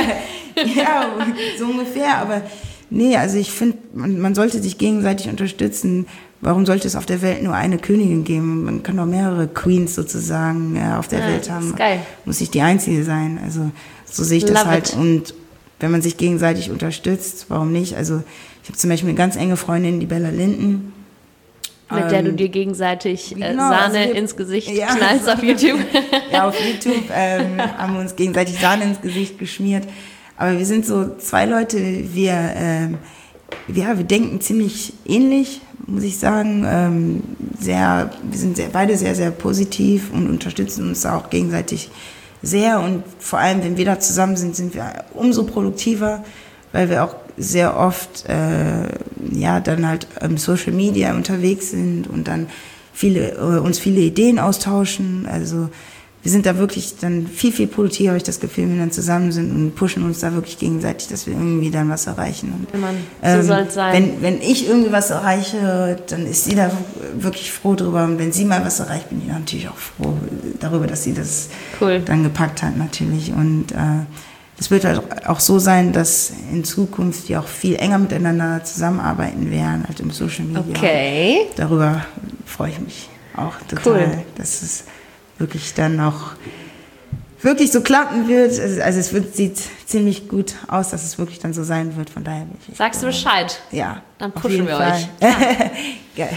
Ja, so ungefähr, aber nee, also ich finde, man, man sollte sich gegenseitig unterstützen, warum sollte es auf der Welt nur eine Königin geben? Man kann doch mehrere Queens sozusagen äh, auf der ja, Welt haben. Ist geil. Muss nicht die einzige sein. Also so sehe ich das Love halt. it. Und wenn man sich gegenseitig unterstützt, warum nicht? Also ich habe zum Beispiel eine ganz enge Freundin, die Bella Linden. Mit ähm, der du dir gegenseitig äh, genau, Sahne also wir, ins Gesicht ja, knallst auf YouTube. Ja, auf YouTube ähm, haben wir uns gegenseitig Sahne ins Gesicht geschmiert. Aber wir sind so zwei Leute, wir, ähm, ja, wir denken ziemlich ähnlich, muss ich sagen. Ähm, sehr, wir sind sehr, beide sehr, sehr positiv und unterstützen uns auch gegenseitig sehr. Und vor allem, wenn wir da zusammen sind, sind wir umso produktiver, weil wir auch sehr oft äh, ja dann halt im Social Media unterwegs sind und dann viele äh, uns viele Ideen austauschen. Also wir sind da wirklich dann viel, viel produktiver, habe ich das Gefühl, wenn wir dann zusammen sind und pushen uns da wirklich gegenseitig, dass wir irgendwie dann was erreichen. Und, Mann, so ähm, soll es sein. Wenn, wenn ich irgendwie was erreiche, dann ist sie da wirklich froh drüber. Und wenn sie mal was erreicht, bin ich natürlich auch froh darüber, dass sie das cool. dann gepackt hat natürlich. Und äh, es wird halt auch so sein, dass in Zukunft wir auch viel enger miteinander zusammenarbeiten werden, halt im Social Media. Okay. Darüber freue ich mich auch total, Cool. dass es wirklich dann auch wirklich so klappen wird. Also es wird, sieht ziemlich gut aus, dass es wirklich dann so sein wird. Von daher bin ich Sagst du Bescheid? Ja. Dann auf pushen jeden wir Fall. euch. Geil.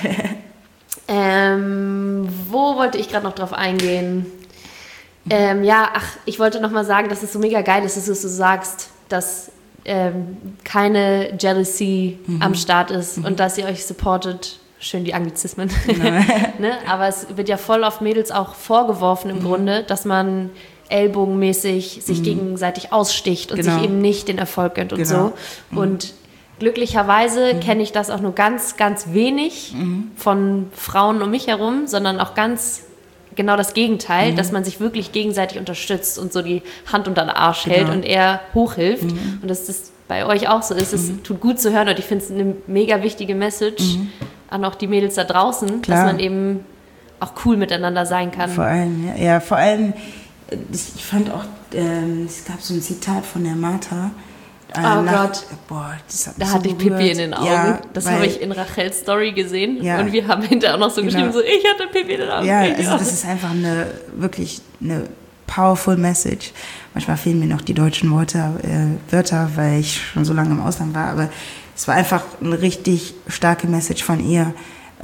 Ähm, wo wollte ich gerade noch drauf eingehen? Ähm, ja, ach, ich wollte noch mal sagen, dass es so mega geil ist, dass du so sagst, dass ähm, keine Jealousy mhm. am Start ist mhm. und dass ihr euch supportet. Schön die Anglizismen. Ne? Aber es wird ja voll oft Mädels auch vorgeworfen im mhm. Grunde, dass man ellbogenmäßig sich mhm. gegenseitig aussticht und genau. sich eben nicht den Erfolg gönnt und genau. so. Mhm. Und glücklicherweise mhm. kenne ich das auch nur ganz, ganz wenig mhm. von Frauen um mich herum, sondern auch ganz genau das Gegenteil, mhm. dass man sich wirklich gegenseitig unterstützt und so die Hand unter den Arsch genau. hält und eher hochhilft. Mhm. Und dass das bei euch auch so ist. Es mhm. tut gut zu hören und ich finde es eine mega wichtige Message mhm. an auch die Mädels da draußen, Klar. dass man eben auch cool miteinander sein kann. Vor allem, ja, ja vor allem, ich fand auch, ähm, es gab so ein Zitat von der Martha. Äh, oh nach, Gott, boah, das hat da so hatte ich berührt. Pipi in den Augen. Ja, das weil, habe ich in Rachels Story gesehen ja, und wir haben hinterher auch noch so genau. geschrieben, so ich hatte Pipi in den Augen. Ja, also das ist einfach eine, wirklich eine powerful Message. Manchmal fehlen mir noch die deutschen Worte, äh, Wörter, weil ich schon so lange im Ausland war, aber es war einfach eine richtig starke Message von ihr.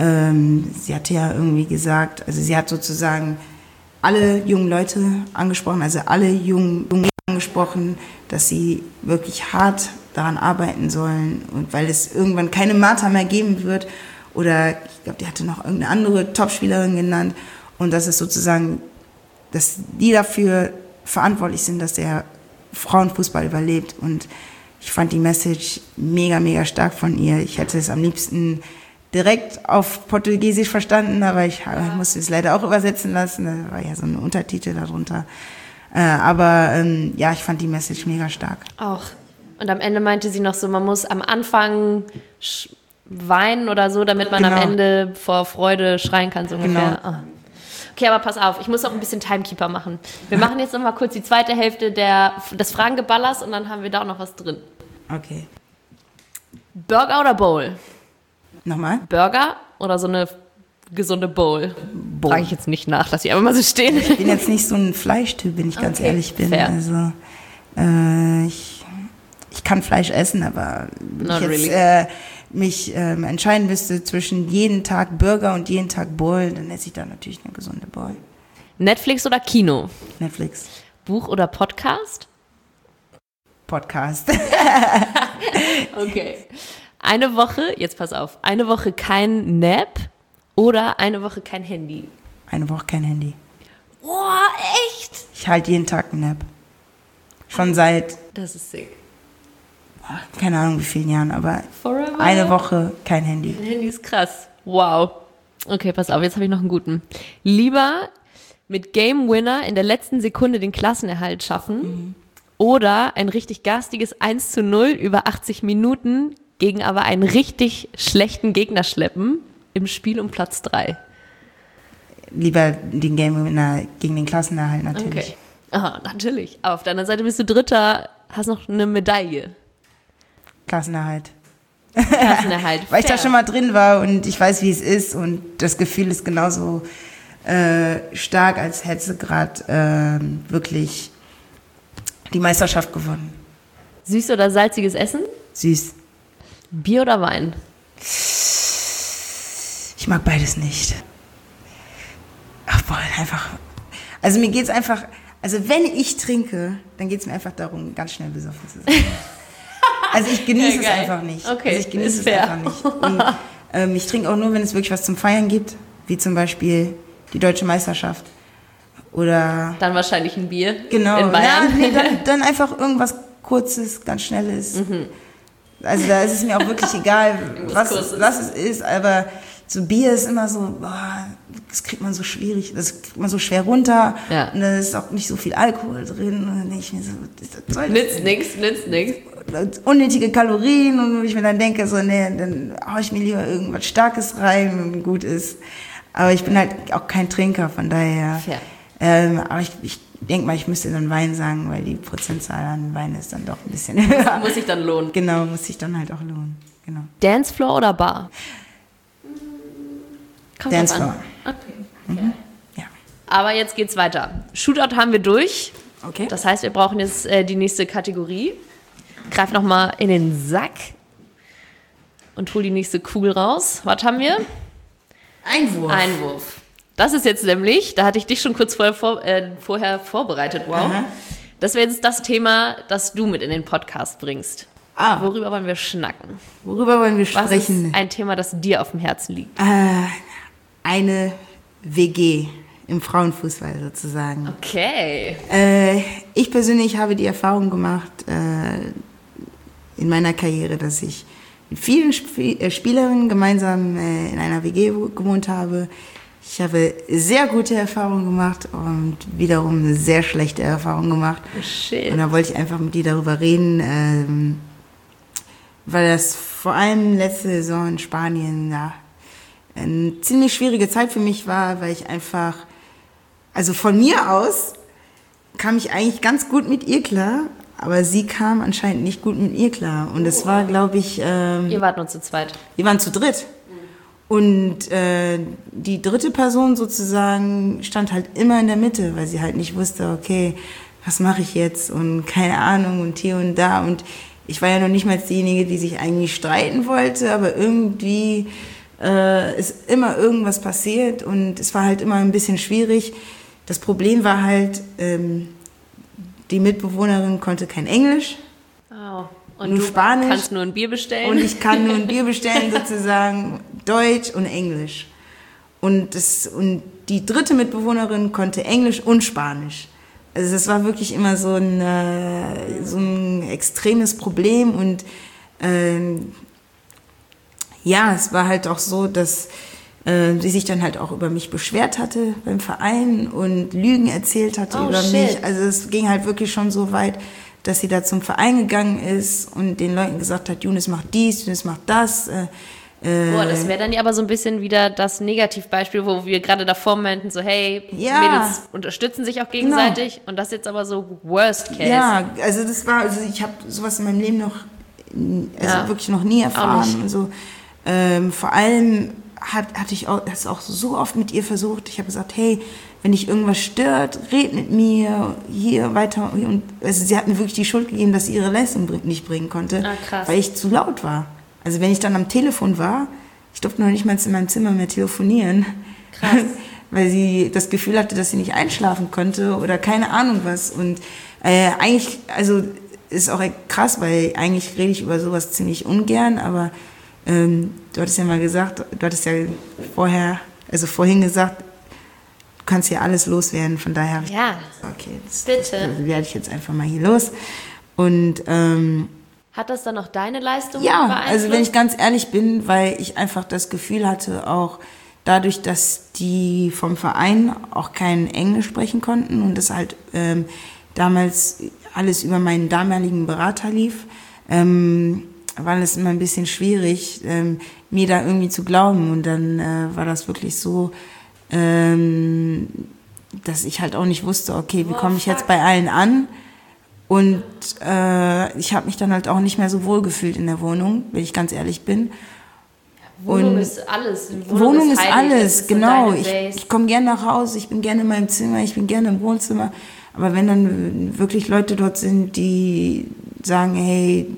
Ähm, sie hatte ja irgendwie gesagt, also sie hat sozusagen alle jungen Leute angesprochen, also alle jungen, jungen angesprochen, dass sie wirklich hart daran arbeiten sollen und weil es irgendwann keine Martha mehr geben wird oder ich glaube, die hatte noch irgendeine andere Topspielerin genannt und dass es sozusagen, dass die dafür verantwortlich sind, dass der Frauenfußball überlebt und ich fand die Message mega, mega stark von ihr. Ich hätte es am liebsten direkt auf Portugiesisch verstanden, aber ich, ich musste es leider auch übersetzen lassen. Da war ja so ein Untertitel darunter. Äh, aber ähm, ja, ich fand die Message mega stark. Auch. Und am Ende meinte sie noch so, man muss am Anfang sch- weinen oder so, damit man genau. am Ende vor Freude schreien kann, so ungefähr. Genau. Oh. Okay, aber pass auf, ich muss auch ein bisschen Timekeeper machen. Wir machen jetzt noch mal kurz die zweite Hälfte der, des Fragengeballers und dann haben wir da auch noch was drin. Okay. Burger oder Bowl? Nochmal? Burger oder so eine gesunde Bowl? Bowl. Frage ich jetzt nicht nach, lass ich einfach mal so stehen. Ich bin jetzt nicht so ein Fleischtyp, wenn ich ganz okay, ehrlich bin. Fair. Also äh, ich, ich kann Fleisch essen, aber wenn Not ich jetzt really. äh, mich ähm, entscheiden müsste zwischen jeden Tag Burger und jeden Tag Bowl, dann esse ich da natürlich eine gesunde Bowl. Netflix oder Kino? Netflix. Buch oder Podcast? Podcast. Okay. Eine Woche, jetzt pass auf, eine Woche kein Nap oder eine Woche kein Handy? Eine Woche kein Handy. Boah, echt? Ich halte jeden Tag einen Nap. Schon seit... Das ist sick. Keine Ahnung wie vielen Jahren, aber Forever? Eine Woche kein Handy. Ein Handy ist krass. Wow. Okay, pass auf, jetzt habe ich noch einen guten. Lieber mit Game Winner in der letzten Sekunde den Klassenerhalt schaffen mhm. oder ein richtig garstiges eins zu null über achtzig Minuten gegen aber einen richtig schlechten Gegner schleppen im Spiel um Platz drei. Lieber den Game Winner gegen den Klassenerhalt natürlich. Okay. Aha, natürlich. Aber auf deiner Seite bist du Dritter, hast noch eine Medaille. Klassenerhalt. Klassenerhalt. Weil ich da schon mal drin war und ich weiß, wie es ist und das Gefühl ist genauso äh, stark, als hätte sie gerade äh, wirklich die Meisterschaft gewonnen. Süß oder salziges Essen? Süß. Bier oder Wein? Ich mag beides nicht. Ach boah, einfach. Also mir geht's einfach. Also wenn ich trinke, dann geht's mir einfach darum, ganz schnell besoffen zu sein. Also ich genieße ja, es einfach nicht. Okay, also ich genieße ist es fair. einfach nicht. Und, ähm, ich trinke auch nur, wenn es wirklich was zum Feiern gibt, wie zum Beispiel die Deutsche Meisterschaft. Oder. Dann wahrscheinlich ein Bier. Genau. In Bayern. Na, nee, dann, dann einfach irgendwas Kurzes, ganz Schnelles. Mhm. Also da ist es mir auch wirklich egal, was, was es ist, aber so Bier ist immer so, boah, das kriegt man so schwierig, das kriegt man so schwer runter ja. und da ist auch nicht so viel Alkohol drin und dann denke ich mir so, das soll nützt nix, nützt nix. Unnötige Kalorien und ich mir dann denke, so, nee, dann hau ich mir lieber irgendwas Starkes rein und gut ist. Aber ich bin halt auch kein Trinker, von daher. Fair. Ähm, aber ich, ich denke mal, ich müsste dann Wein sagen, weil die Prozentzahl an Wein ist dann doch ein bisschen höher. Das muss sich dann lohnen. Genau, muss sich dann halt auch lohnen. Genau. Dancefloor oder Bar? Kommt Dancefloor. Okay. Okay. Mhm. Ja. Aber jetzt geht's weiter. Shootout haben wir durch. Okay. Das heißt, wir brauchen jetzt äh, die nächste Kategorie. Greif nochmal in den Sack und hol die nächste Kugel raus. Was haben wir? Einwurf. Einwurf. Das ist jetzt nämlich, da hatte ich dich schon kurz vorher, vor, äh, vorher vorbereitet, wow. Aha. Das wäre jetzt das Thema, das du mit in den Podcast bringst. Ah. Worüber wollen wir schnacken? Worüber wollen wir sprechen? Was ist ein Thema, das dir auf dem Herzen liegt? Äh, eine W G im Frauenfußball sozusagen. Okay. Äh, ich persönlich habe die Erfahrung gemacht äh, in meiner Karriere, dass ich mit vielen Sp- äh, Spielerinnen gemeinsam äh, in einer W G gewohnt habe. Ich habe sehr gute Erfahrungen gemacht und wiederum eine sehr schlechte Erfahrung gemacht. Shit. Und da wollte ich einfach mit dir darüber reden, ähm, weil das vor allem letzte Saison in Spanien ja, eine ziemlich schwierige Zeit für mich war, weil ich einfach, also von mir aus kam ich eigentlich ganz gut mit ihr klar, aber sie kam anscheinend nicht gut mit ihr klar. Und es war, glaube ich... Ähm, Ihr wart nur zu zweit. Wir waren zu dritt. Und äh, die dritte Person sozusagen stand halt immer in der Mitte, weil sie halt nicht wusste, okay, was mache ich jetzt und keine Ahnung und hier und da. Und ich war ja noch nicht mal diejenige, die sich eigentlich streiten wollte, aber irgendwie äh, ist immer irgendwas passiert und es war halt immer ein bisschen schwierig. Das Problem war halt, ähm, die Mitbewohnerin konnte kein Englisch. Oh. Und nur du Spanisch. kannst nur ein Bier bestellen. Und ich kann nur ein Bier bestellen, sozusagen Deutsch und Englisch. Und, das, und die dritte Mitbewohnerin konnte Englisch und Spanisch. Also das war wirklich immer so ein, äh, so ein extremes Problem. Und äh, ja, es war halt auch so, dass äh, sie sich dann halt auch über mich beschwert hatte beim Verein und Lügen erzählt hatte oh, über shit. mich. Also es ging halt wirklich schon so weit, dass sie da zum Verein gegangen ist und den Leuten gesagt hat, Younes macht dies, Younes macht das. Äh, äh, Boah, das wäre dann ja aber so ein bisschen wieder das Negativbeispiel, wo wir gerade davor meinten, so hey, ja, Mädels unterstützen sich auch gegenseitig genau. Und das jetzt aber so Worst Case. Ja, also das war, also ich habe sowas in meinem Leben noch, also ja. wirklich noch nie erfahren. Und so. Ähm, vor allem hat, hatte ich auch, das auch so oft mit ihr versucht. Ich habe gesagt, hey, wenn dich irgendwas stört, red mit mir, hier weiter. Und also sie hat mir wirklich die Schuld gegeben, dass sie ihre Leistung nicht bringen konnte, ah, krass. weil ich zu laut war. Also wenn ich dann am Telefon war, ich durfte noch nicht mal in meinem Zimmer mehr telefonieren, krass. Weil sie das Gefühl hatte, dass sie nicht einschlafen konnte oder keine Ahnung was. Und äh, eigentlich, also ist auch krass, weil eigentlich rede ich über sowas ziemlich ungern, aber ähm, du hattest ja mal gesagt, du hattest ja vorher, also vorhin gesagt, du kannst hier alles loswerden, von daher habe ich ja, gesagt, okay, das, bitte. das werde ich jetzt einfach mal hier los. Und ähm, hat das dann auch deine Leistung ja, beeinflusst? also wenn ich ganz ehrlich bin, weil ich einfach das Gefühl hatte, auch dadurch, dass die vom Verein auch kein Englisch sprechen konnten und das halt ähm, damals alles über meinen damaligen Berater lief, ähm, war es immer ein bisschen schwierig, ähm, mir da irgendwie zu glauben. Und dann äh, war das wirklich so, ähm, dass ich halt auch nicht wusste, okay, wie komme ich jetzt bei allen an? Und äh, ich habe mich dann halt auch nicht mehr so wohl gefühlt in der Wohnung, wenn ich ganz ehrlich bin. Wohnung und ist alles. Wohnung, Wohnung ist, heilig, alles, ist genau. So ich ich komme gerne nach Hause, ich bin gerne in meinem Zimmer, ich bin gerne im Wohnzimmer. Aber wenn dann wirklich Leute dort sind, die sagen, hey,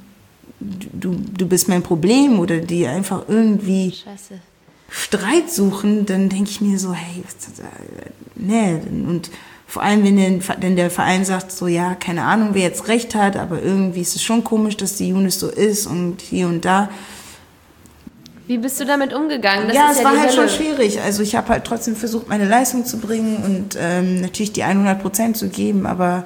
du, du bist mein Problem oder die einfach irgendwie Scheiße. Streit suchen, dann denke ich mir so, hey, was ist das? Nee. Und vor allem, wenn der, wenn der Verein sagt, so, ja, keine Ahnung, wer jetzt recht hat, aber irgendwie ist es schon komisch, dass die Younes so ist und hier und da. Wie bist du damit umgegangen? Das ja, ist es ja war halt Hölle. schon schwierig. Also ich habe halt trotzdem versucht, meine Leistung zu bringen und ähm, natürlich die hundert Prozent zu geben, aber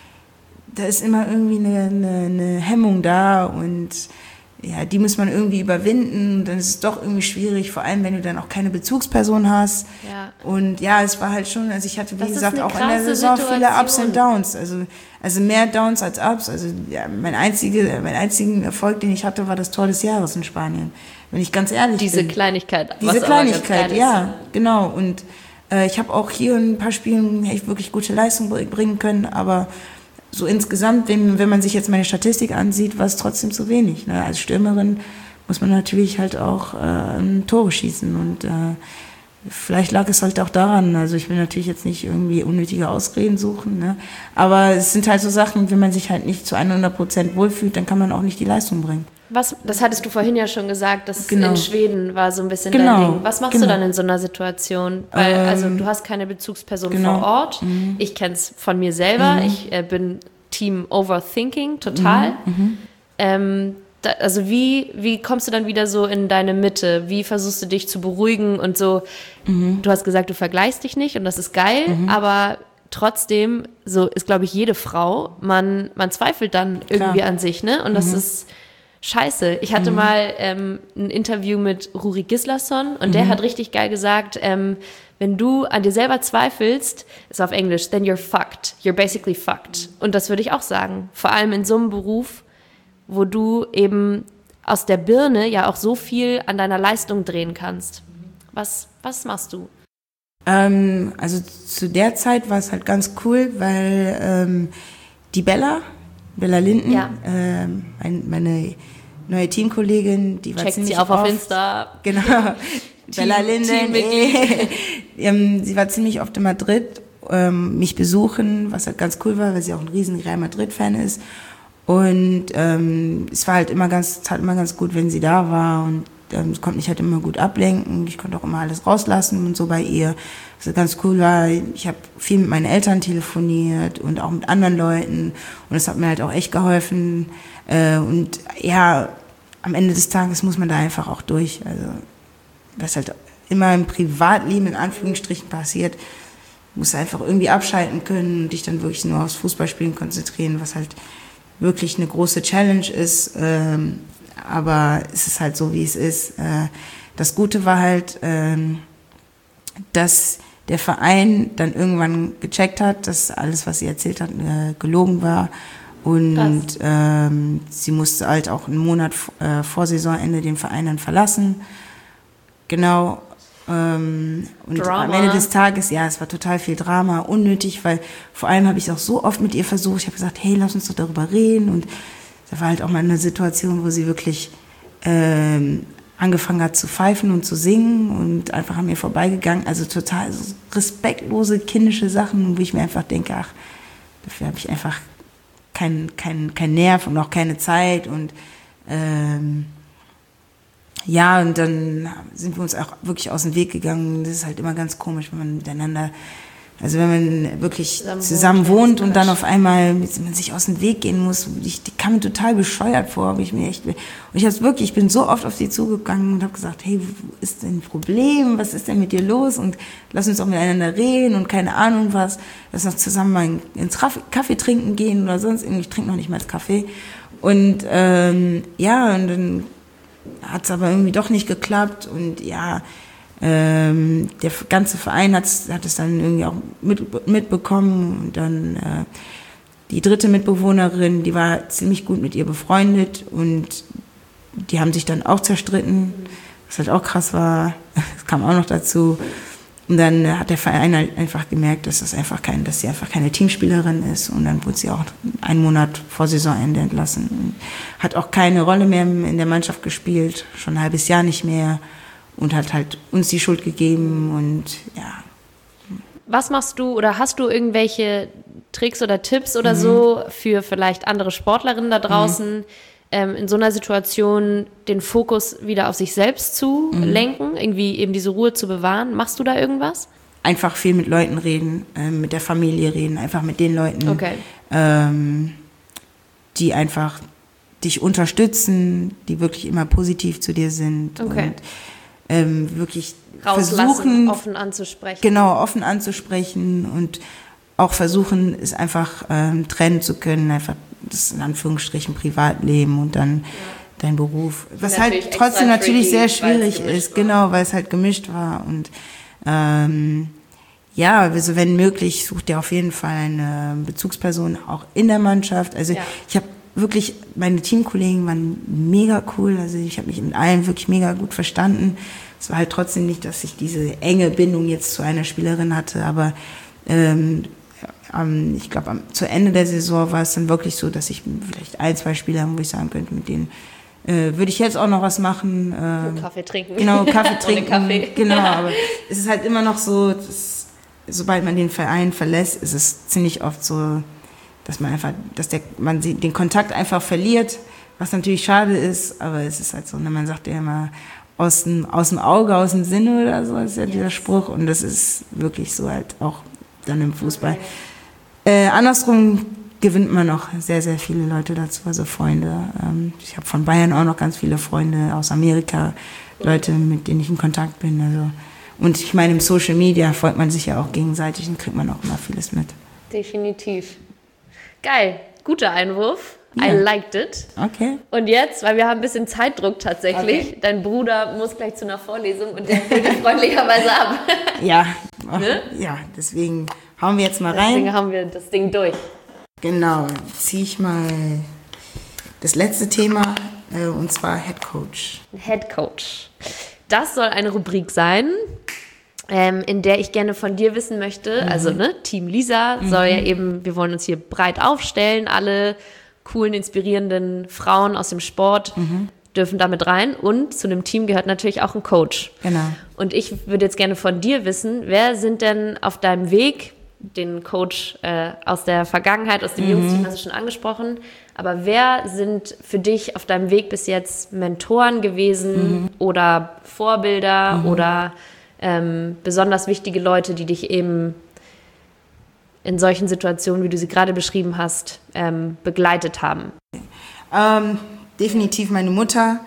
da ist immer irgendwie eine, eine, eine Hemmung da und ja, die muss man irgendwie überwinden. Dann ist es doch irgendwie schwierig, vor allem wenn du dann auch keine Bezugsperson hast. Ja. Und ja, es war halt schon, also ich hatte, wie das gesagt, auch in der krasse Saison Situation. viele Ups und Downs. Also, also mehr Downs als Ups. Also ja, mein, einzige, mein einzigen Erfolg, den ich hatte, war das Tor des Jahres in Spanien. Wenn ich ganz ehrlich Diese bin. Kleinigkeit. Diese was Kleinigkeit, aber ja, genau. Und äh, ich habe auch hier in ein paar Spielen echt wirklich gute Leistung bringen können, aber so insgesamt, wenn, wenn man sich jetzt meine Statistik ansieht, war es trotzdem zu wenig. Ne? Als Stürmerin muss man natürlich halt auch äh, Tore schießen und äh, vielleicht lag es halt auch daran, also ich will natürlich jetzt nicht irgendwie unnötige Ausreden suchen, ne? Aber es sind halt so Sachen, wenn man sich halt nicht zu hundert Prozent wohlfühlt, dann kann man auch nicht die Leistung bringen. Was, das hattest du vorhin ja schon gesagt, dass Genau. in Schweden war so ein bisschen Genau. dein Ding. Was machst Genau. du dann in so einer Situation? Weil, Ähm, also du hast keine Bezugsperson genau. vor Ort. Mhm. Ich kenne es von mir selber. Mhm. Ich äh, bin Team Overthinking, total. Mhm. Ähm, da, also wie, wie kommst du dann wieder so in deine Mitte? Wie versuchst du dich zu beruhigen und so? Mhm. Du hast gesagt, du vergleichst dich nicht und das ist geil, mhm. aber trotzdem, so ist, glaube ich, jede Frau, man, man zweifelt dann irgendwie Klar. an sich, ne? Und das Mhm. ist scheiße. Ich hatte Mhm. mal ähm, ein Interview mit Ruri Gislason und Mhm. der hat richtig geil gesagt, ähm, wenn du an dir selber zweifelst, ist auf Englisch, then you're fucked. You're basically fucked. Und das würde ich auch sagen. Vor allem in so einem Beruf, wo du eben aus der Birne ja auch so viel an deiner Leistung drehen kannst. Was, was machst du? Ähm, also zu der Zeit war es halt ganz cool, weil ähm, die Bella, Bella Linden, Ja. ähm, mein, meine neue Teamkollegin, die war Checkt ziemlich sie auf auf oft, Insta. Genau, Bella Linden, Teammitglied. ähm, sie war ziemlich oft in Madrid, ähm, mich besuchen, was halt ganz cool war, weil sie auch ein riesen Real Madrid-Fan ist. Und ähm, es war halt immer ganz, es hat immer ganz gut, wenn sie da war und ähm, es konnte mich halt immer gut ablenken. Ich konnte auch immer alles rauslassen und so bei ihr. Was ganz cool war, ich habe viel mit meinen Eltern telefoniert und auch mit anderen Leuten und das hat mir halt auch echt geholfen. Äh, und ja, am Ende des Tages muss man da einfach auch durch. Also was halt immer im Privatleben in Anführungsstrichen passiert, musst du einfach irgendwie abschalten können und dich dann wirklich nur aufs Fußballspielen konzentrieren, was halt wirklich eine große Challenge ist, ähm, aber es ist halt so, wie es ist. Äh, das Gute war halt, ähm, dass der Verein dann irgendwann gecheckt hat, dass alles, was sie erzählt hat, äh, gelogen war und ähm, sie musste halt auch einen Monat äh, vor Saisonende den Verein dann verlassen. Genau. Ähm, und Drama. am Ende des Tages, ja, es war total viel Drama, unnötig, weil vor allem habe ich es auch so oft mit ihr versucht. Ich habe gesagt, hey, lass uns doch darüber reden. Und da war halt auch mal eine Situation, wo sie wirklich ähm, angefangen hat zu pfeifen und zu singen und einfach an mir vorbeigegangen. Also total so respektlose, kindische Sachen, wo ich mir einfach denke, ach, dafür habe ich einfach keinen kein, kein Nerv und auch keine Zeit. Und ähm, ja, und dann sind wir uns auch wirklich aus dem Weg gegangen. Das ist halt immer ganz komisch, wenn man miteinander, also wenn man wirklich zusammen, zusammen wohnt und dann auf einmal man sich aus dem Weg gehen muss. Ich, die kam mir total bescheuert vor, aber ich mir echt, und ich hab's wirklich, ich bin so oft auf sie zugegangen und habe gesagt, hey, wo ist denn ein Problem? Was ist denn mit dir los? Und lass uns doch miteinander reden und keine Ahnung was. Lass uns zusammen mal ins Kaffee trinken gehen oder sonst irgendwie. Ich trinke noch nicht mal das Kaffee. Und ähm, ja, und dann hat es aber irgendwie doch nicht geklappt und ja, ähm, der ganze Verein hat es dann irgendwie auch mit, mitbekommen und dann äh, die dritte Mitbewohnerin, die war ziemlich gut mit ihr befreundet und die haben sich dann auch zerstritten, was halt auch krass war, das kam auch noch dazu Und dann hat der Verein halt einfach gemerkt, dass das einfach kein, dass sie einfach keine Teamspielerin ist. Und dann wurde sie auch einen Monat vor Saisonende entlassen. Hat auch keine Rolle mehr in der Mannschaft gespielt, schon ein halbes Jahr nicht mehr. Und hat halt uns die Schuld gegeben und ja. Was machst du oder hast du irgendwelche Tricks oder Tipps oder mhm. so für vielleicht andere Sportlerinnen da draußen, mhm. ähm, in so einer Situation den Fokus wieder auf sich selbst zu mhm. lenken, irgendwie eben diese Ruhe zu bewahren? Machst du da irgendwas? Einfach viel mit Leuten reden, äh, mit der Familie reden, einfach mit den Leuten, okay. ähm, die einfach dich unterstützen, die wirklich immer positiv zu dir sind okay. und ähm, wirklich rauslassen, versuchen, offen anzusprechen. Genau, offen anzusprechen und auch versuchen, es einfach ähm, trennen zu können, einfach das in Anführungsstrichen Privatleben und dann ja. dein Beruf. Was natürlich halt trotzdem natürlich sehr schwierig ist, war. Genau, weil es halt gemischt war. Und ähm, ja, also wenn möglich, sucht ihr auf jeden Fall eine Bezugsperson auch in der Mannschaft. Also ja. ich habe wirklich, meine Teamkollegen waren mega cool, also ich habe mich mit allen wirklich mega gut verstanden. Es war halt trotzdem nicht, dass ich diese enge Bindung jetzt zu einer Spielerin hatte, aber ähm, ähm, ich glaube, zu Ende der Saison war es dann wirklich so, dass ich vielleicht ein, zwei Spieler, wo ich sagen könnte, mit denen äh, würde ich jetzt auch noch was machen. Äh, Kaffee trinken. Genau, Kaffee trinken. Ohne Kaffee. Genau, aber es ist halt immer noch so, dass, sobald man den Verein verlässt, ist es ziemlich oft so, dass man einfach, dass der, man den Kontakt einfach verliert, was natürlich schade ist, aber es ist halt so, ne, man sagt ja immer, aus dem, aus dem Auge, aus dem Sinne oder so, ist ja yes. dieser Spruch und das ist wirklich so halt auch dann im Fußball. Okay. Äh, andersrum gewinnt man auch sehr, sehr viele Leute dazu, also Freunde. Ähm, ich habe von Bayern auch noch ganz viele Freunde, aus Amerika, Leute, mit denen ich in Kontakt bin, also. Und ich meine, im Social Media folgt man sich ja auch gegenseitig und kriegt man auch immer vieles mit. Definitiv. Geil, guter Einwurf. Yeah. I liked it. Okay. Und jetzt, weil wir haben ein bisschen Zeitdruck tatsächlich, okay. Dein Bruder muss gleich zu einer Vorlesung und der holt dich freundlicherweise ab. Ja, ne? Ja, deswegen hauen wir jetzt mal rein. Deswegen haben wir das Ding durch. Genau, ziehe ich mal das letzte Thema, äh, und zwar Head Coach. Head Coach. Das soll eine Rubrik sein, Ähm, in der ich gerne von dir wissen möchte, mhm. also ne, Team Lisa mhm. soll ja eben, wir wollen uns hier breit aufstellen, alle coolen, inspirierenden Frauen aus dem Sport mhm. dürfen damit rein und zu einem Team gehört natürlich auch ein Coach. Genau. Und ich würde jetzt gerne von dir wissen, wer sind denn auf deinem Weg, den Coach äh, aus der Vergangenheit, aus dem mhm. Jungs-Team hast du schon angesprochen, aber wer sind für dich auf deinem Weg bis jetzt Mentoren gewesen mhm. oder Vorbilder mhm. oder Ähm, besonders wichtige Leute, die dich eben in solchen Situationen, wie du sie gerade beschrieben hast, ähm, begleitet haben? Ähm, definitiv meine Mutter.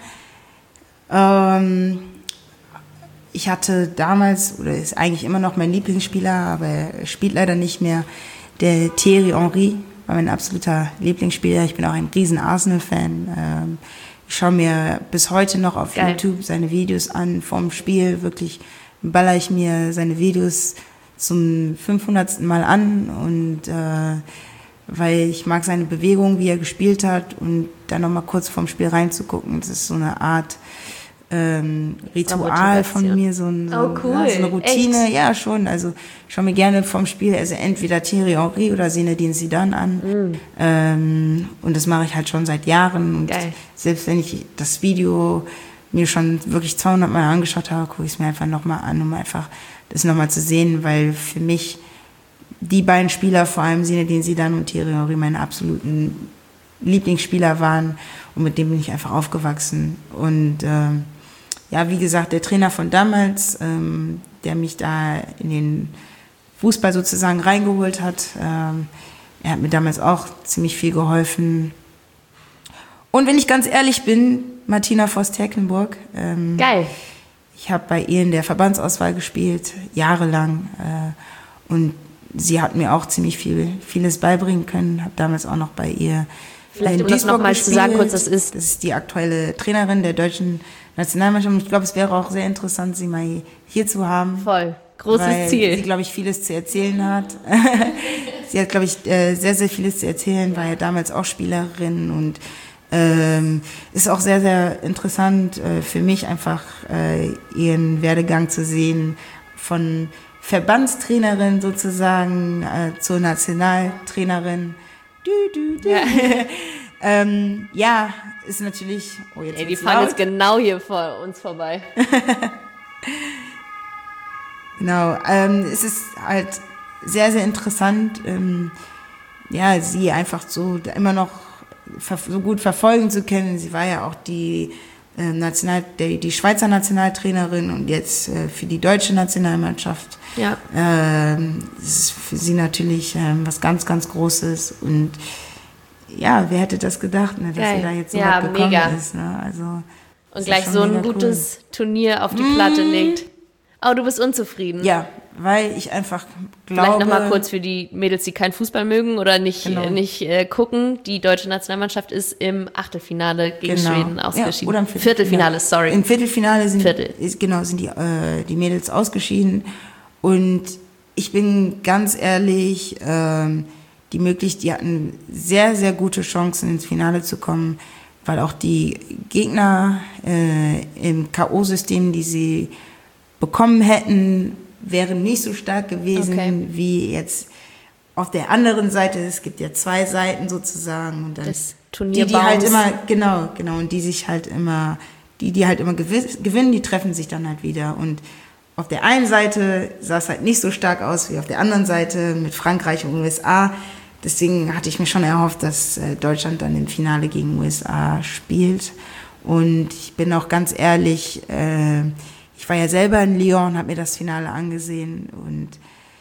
Ähm, ich hatte damals, oder ist eigentlich immer noch mein Lieblingsspieler, aber er spielt leider nicht mehr, der Thierry Henry, war mein absoluter Lieblingsspieler. Ich bin auch ein riesen Arsenal-Fan. Ähm, ich schaue mir bis heute noch auf Geil. YouTube seine Videos an, vorm Spiel, wirklich baller ich mir seine Videos zum fünfhundertsten Mal an und äh, weil ich mag seine Bewegung, wie er gespielt hat und dann nochmal kurz vorm Spiel reinzugucken. Das ist so eine Art ähm, Ritual von mir, so, ein, oh, cool. ja, so eine Routine. Echt? Ja, schon. Also ich schaue mir gerne vorm Spiel also entweder Thierry Henry oder Zinedine Zidane an. Mm. Ähm, und das mache ich halt schon seit Jahren. Und Geil. Selbst wenn ich das Video mir schon wirklich zweihundert Mal angeschaut habe, gucke ich es mir einfach nochmal an, um einfach das nochmal zu sehen, weil für mich die beiden Spieler, vor allem Zinedine Zidane und Thierry Henry, meine absoluten Lieblingsspieler waren und mit denen bin ich einfach aufgewachsen. Und ähm, ja, wie gesagt, der Trainer von damals, ähm, der mich da in den Fußball sozusagen reingeholt hat, ähm, er hat mir damals auch ziemlich viel geholfen. Und wenn ich ganz ehrlich bin, Martina Voss-Tecklenburg. Ähm, Geil. Ich habe bei ihr in der Verbandsauswahl gespielt, jahrelang. Äh, und sie hat mir auch ziemlich viel, vieles beibringen können. Habe damals auch noch bei ihr Vielleicht, um das nochmal zu sagen, kurz, das ist... Das ist die aktuelle Trainerin der deutschen Nationalmannschaft. Und ich glaube, es wäre auch sehr interessant, sie mal hier zu haben. Voll. Großes weil Ziel. sie, glaube ich, vieles zu erzählen hat. Sie hat, glaube ich, sehr, sehr vieles zu erzählen, war ja damals auch Spielerin und Ähm, ist auch sehr, sehr interessant äh, für mich einfach äh, ihren Werdegang zu sehen von Verbandstrainerin sozusagen äh, zur Nationaltrainerin. Du, du, du. Ja. ähm, ja, ist natürlich... Oh, jetzt Ey, die fahren jetzt genau hier vor uns vorbei. Genau, ähm, es ist halt sehr, sehr interessant, ähm, ja, sie einfach so immer noch so gut verfolgen zu können. Sie war ja auch die, äh, National, die, die Schweizer Nationaltrainerin und jetzt äh, für die deutsche Nationalmannschaft. Ja. Ähm, das ist für sie natürlich ähm, was ganz, ganz Großes. Und ja, wer hätte das gedacht, ne, dass Geil. sie da jetzt so ja, weit gekommen mega. ist. Ne? Also, und gleich so ein gutes cool. Turnier auf die Platte mmh. legt. Oh, du bist unzufrieden. Ja, weil ich einfach glaube... Vielleicht nochmal kurz für die Mädels, die keinen Fußball mögen oder nicht, genau. äh, nicht äh, gucken. Die deutsche Nationalmannschaft ist im Achtelfinale gegen genau. Schweden ausgeschieden. Ja, oder im Viertelfinale. Viertelfinale, sorry. Im Viertelfinale sind, Viertel. ist, genau, sind die, äh, die Mädels ausgeschieden. Und ich bin ganz ehrlich, ähm, die möglich, die hatten sehr, sehr gute Chancen ins Finale zu kommen, weil auch die Gegner äh, im K O-System, die sie bekommen hätten, wären nicht so stark gewesen okay. wie jetzt auf der anderen Seite. Es gibt ja zwei Seiten sozusagen und dann das Turnierbaums. die, die halt immer genau, genau und die sich halt immer, die die halt immer gewinnen, die treffen sich dann halt wieder und auf der einen Seite sah es halt nicht so stark aus wie auf der anderen Seite mit Frankreich und U S A. Deswegen hatte ich mir schon erhofft, dass Deutschland dann im Finale gegen U S A spielt. Und ich bin auch ganz ehrlich, äh, ich war ja selber in Lyon und habe mir das Finale angesehen. Und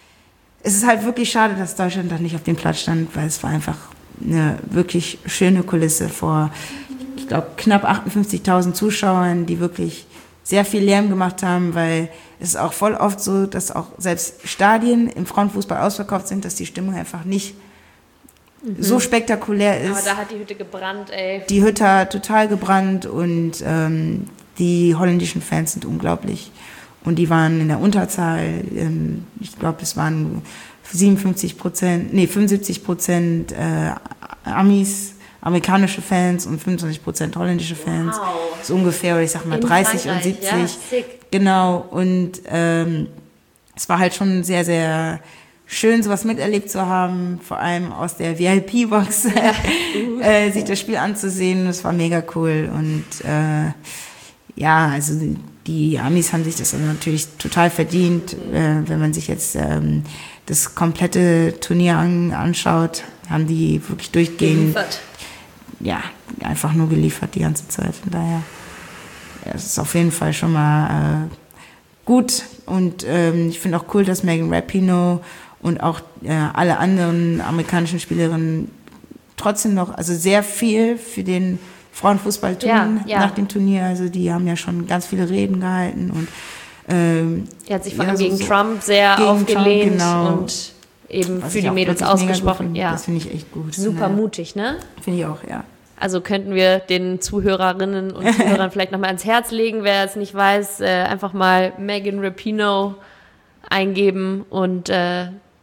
es ist halt wirklich schade, dass Deutschland da nicht auf dem Platz stand, weil es war einfach eine wirklich schöne Kulisse vor, ich glaube, knapp achtundfünfzigtausend Zuschauern, die wirklich sehr viel Lärm gemacht haben, weil es ist auch voll oft so, dass auch selbst Stadien im Frauenfußball ausverkauft sind, dass die Stimmung einfach nicht mhm. so spektakulär ist. Aber da hat die Hütte gebrannt, ey. Die Hütte hat total gebrannt und ähm, die holländischen Fans sind unglaublich. Und die waren in der Unterzahl, ähm, ich glaube, es waren siebenundfünfzig Prozent, nee, fünfundsiebzig Prozent äh, Amis, amerikanische Fans und fünfundzwanzig Prozent holländische Fans. Wow. So ungefähr, ich sag mal, in dreißig Frankreich, und siebzig. Ja, sick. Genau, und ähm, es war halt schon sehr, sehr schön, sowas miterlebt zu haben, vor allem aus der V I P-Box, ja. äh, sich das Spiel anzusehen. Das war mega cool. Und äh, ja, also die Amis haben sich das natürlich total verdient, äh, wenn man sich jetzt ähm, das komplette Turnier an, anschaut, haben die wirklich durchgehend geliefert. Ja, einfach nur geliefert die ganze Zeit. Von daher, ja, es ist auf jeden Fall schon mal äh, gut. Und ähm, ich finde auch cool, dass Megan Rapinoe und auch äh, alle anderen amerikanischen Spielerinnen trotzdem noch, also sehr viel für den Frauenfußball tun ja, ja. nach dem Turnier. Also die haben ja schon ganz viele Reden gehalten und ähm, er hat sich vor allem ja, so, gegen Trump sehr gegen aufgelehnt Trump, genau. und eben Was für die Mädels ausgesprochen. Ja. Das finde ich echt gut. Super ja. mutig, ne? Finde ich auch, ja. Also könnten wir den Zuhörerinnen und Zuhörern vielleicht nochmal ans Herz legen, wer es nicht weiß, äh, einfach mal Megan Rapinoe eingeben und äh,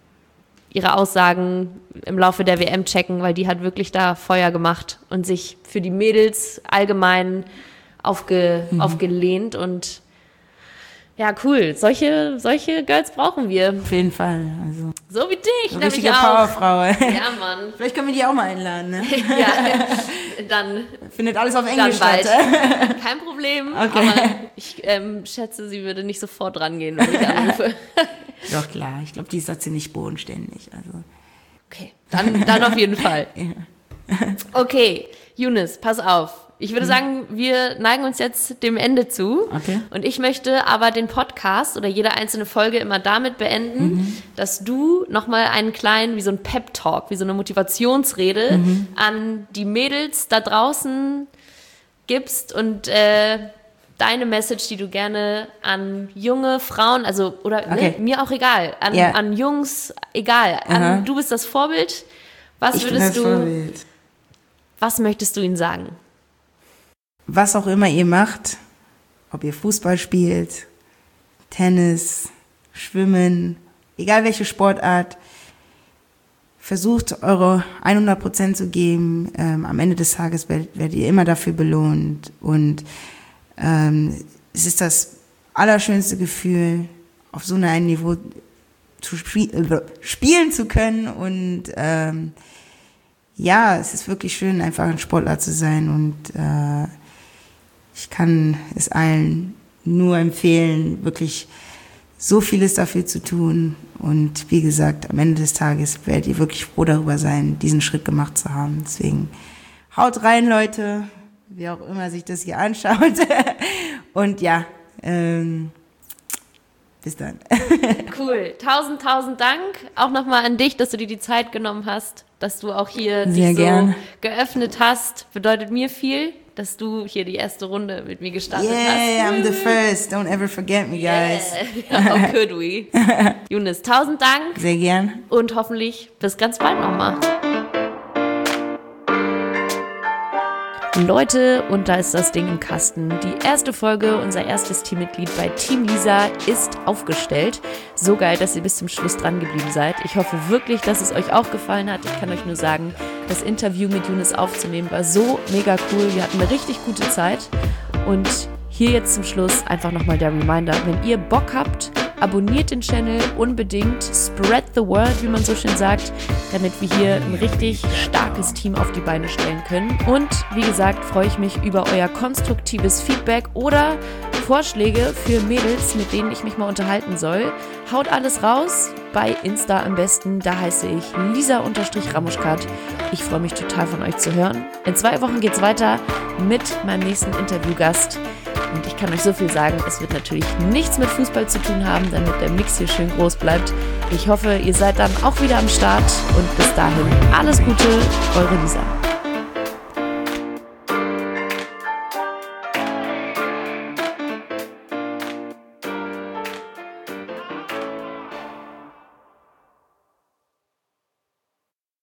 ihre Aussagen im Laufe der W M checken, weil die hat wirklich da Feuer gemacht und sich für die Mädels allgemein aufge, mhm. aufgelehnt und ja, cool. Solche, solche Girls brauchen wir. Auf jeden Fall. Also so wie dich, so nämlich auch. Powerfrau. Ja, Mann. Vielleicht können wir die auch mal einladen, ne? Ja, dann... Findet alles auf Englisch statt. Kein Problem. Okay. Aber ich ähm, schätze, sie würde nicht sofort rangehen, wenn ich anrufe. Doch, klar. Ich glaube, die ist da ziemlich bodenständig. Also. Okay, dann, dann auf jeden Fall. Ja. Okay, Younes, pass auf. Ich würde sagen, wir neigen uns jetzt dem Ende zu. Okay. Und ich möchte aber den Podcast oder jede einzelne Folge immer damit beenden, mhm. dass du nochmal einen kleinen, wie so ein Pep-Talk, wie so eine Motivationsrede mhm. an die Mädels da draußen gibst und äh, deine Message, die du gerne an junge Frauen, also oder okay. ne, mir auch egal, an, yeah. an Jungs, egal. An, du bist das Vorbild. Was ich würdest bin das du, Vorbild. Was möchtest du ihnen sagen? Was auch immer ihr macht, ob ihr Fußball spielt, Tennis, Schwimmen, egal welche Sportart, versucht eure hundert Prozent zu geben. Ähm, am Ende des Tages werdet, werdet ihr immer dafür belohnt. Und ähm, es ist das allerschönste Gefühl, auf so einem Niveau zu spie- äh, spielen zu können. Und ähm, ja, es ist wirklich schön, einfach ein Sportler zu sein. Und äh, ich kann es allen nur empfehlen, wirklich so vieles dafür zu tun. Und wie gesagt, am Ende des Tages werdet ihr wirklich froh darüber sein, diesen Schritt gemacht zu haben. Deswegen haut rein, Leute, wie auch immer sich das hier anschaut. Und ja, ähm, bis dann. Cool. Tausend, tausend Dank. Auch nochmal an dich, dass du dir die Zeit genommen hast, dass du auch hier Sehr dich so gern. geöffnet hast. Bedeutet mir viel, dass du hier die erste Runde mit mir gestartet Yeah, hast. Yeah, I'm the first. Don't ever forget me, guys. Yeah. How could we? Younes, tausend Dank. Sehr gern. Und hoffentlich bis ganz bald nochmal. Leute, und da ist das Ding im Kasten. Die erste Folge, unser erstes Teammitglied bei Team Lisa ist aufgestellt. So geil, dass ihr bis zum Schluss dran geblieben seid. Ich hoffe wirklich, dass es euch auch gefallen hat. Ich kann euch nur sagen, das Interview mit Younes aufzunehmen war so mega cool. Wir hatten eine richtig gute Zeit. Und hier jetzt zum Schluss einfach nochmal der Reminder, wenn ihr Bock habt, abonniert den Channel unbedingt, spread the word, wie man so schön sagt, damit wir hier ein richtig starkes Team auf die Beine stellen können. Und wie gesagt, freue ich mich über euer konstruktives Feedback oder Vorschläge für Mädels, mit denen ich mich mal unterhalten soll. Haut alles raus, bei Insta am besten, da heiße ich Lisa-Ramuschkat. Ich freue mich total von euch zu hören. In zwei Wochen geht's weiter mit meinem nächsten Interviewgast. Und ich kann euch so viel sagen, es wird natürlich nichts mit Fußball zu tun haben, damit der Mix hier schön groß bleibt. Ich hoffe, ihr seid dann auch wieder am Start und bis dahin alles Gute, eure Lisa.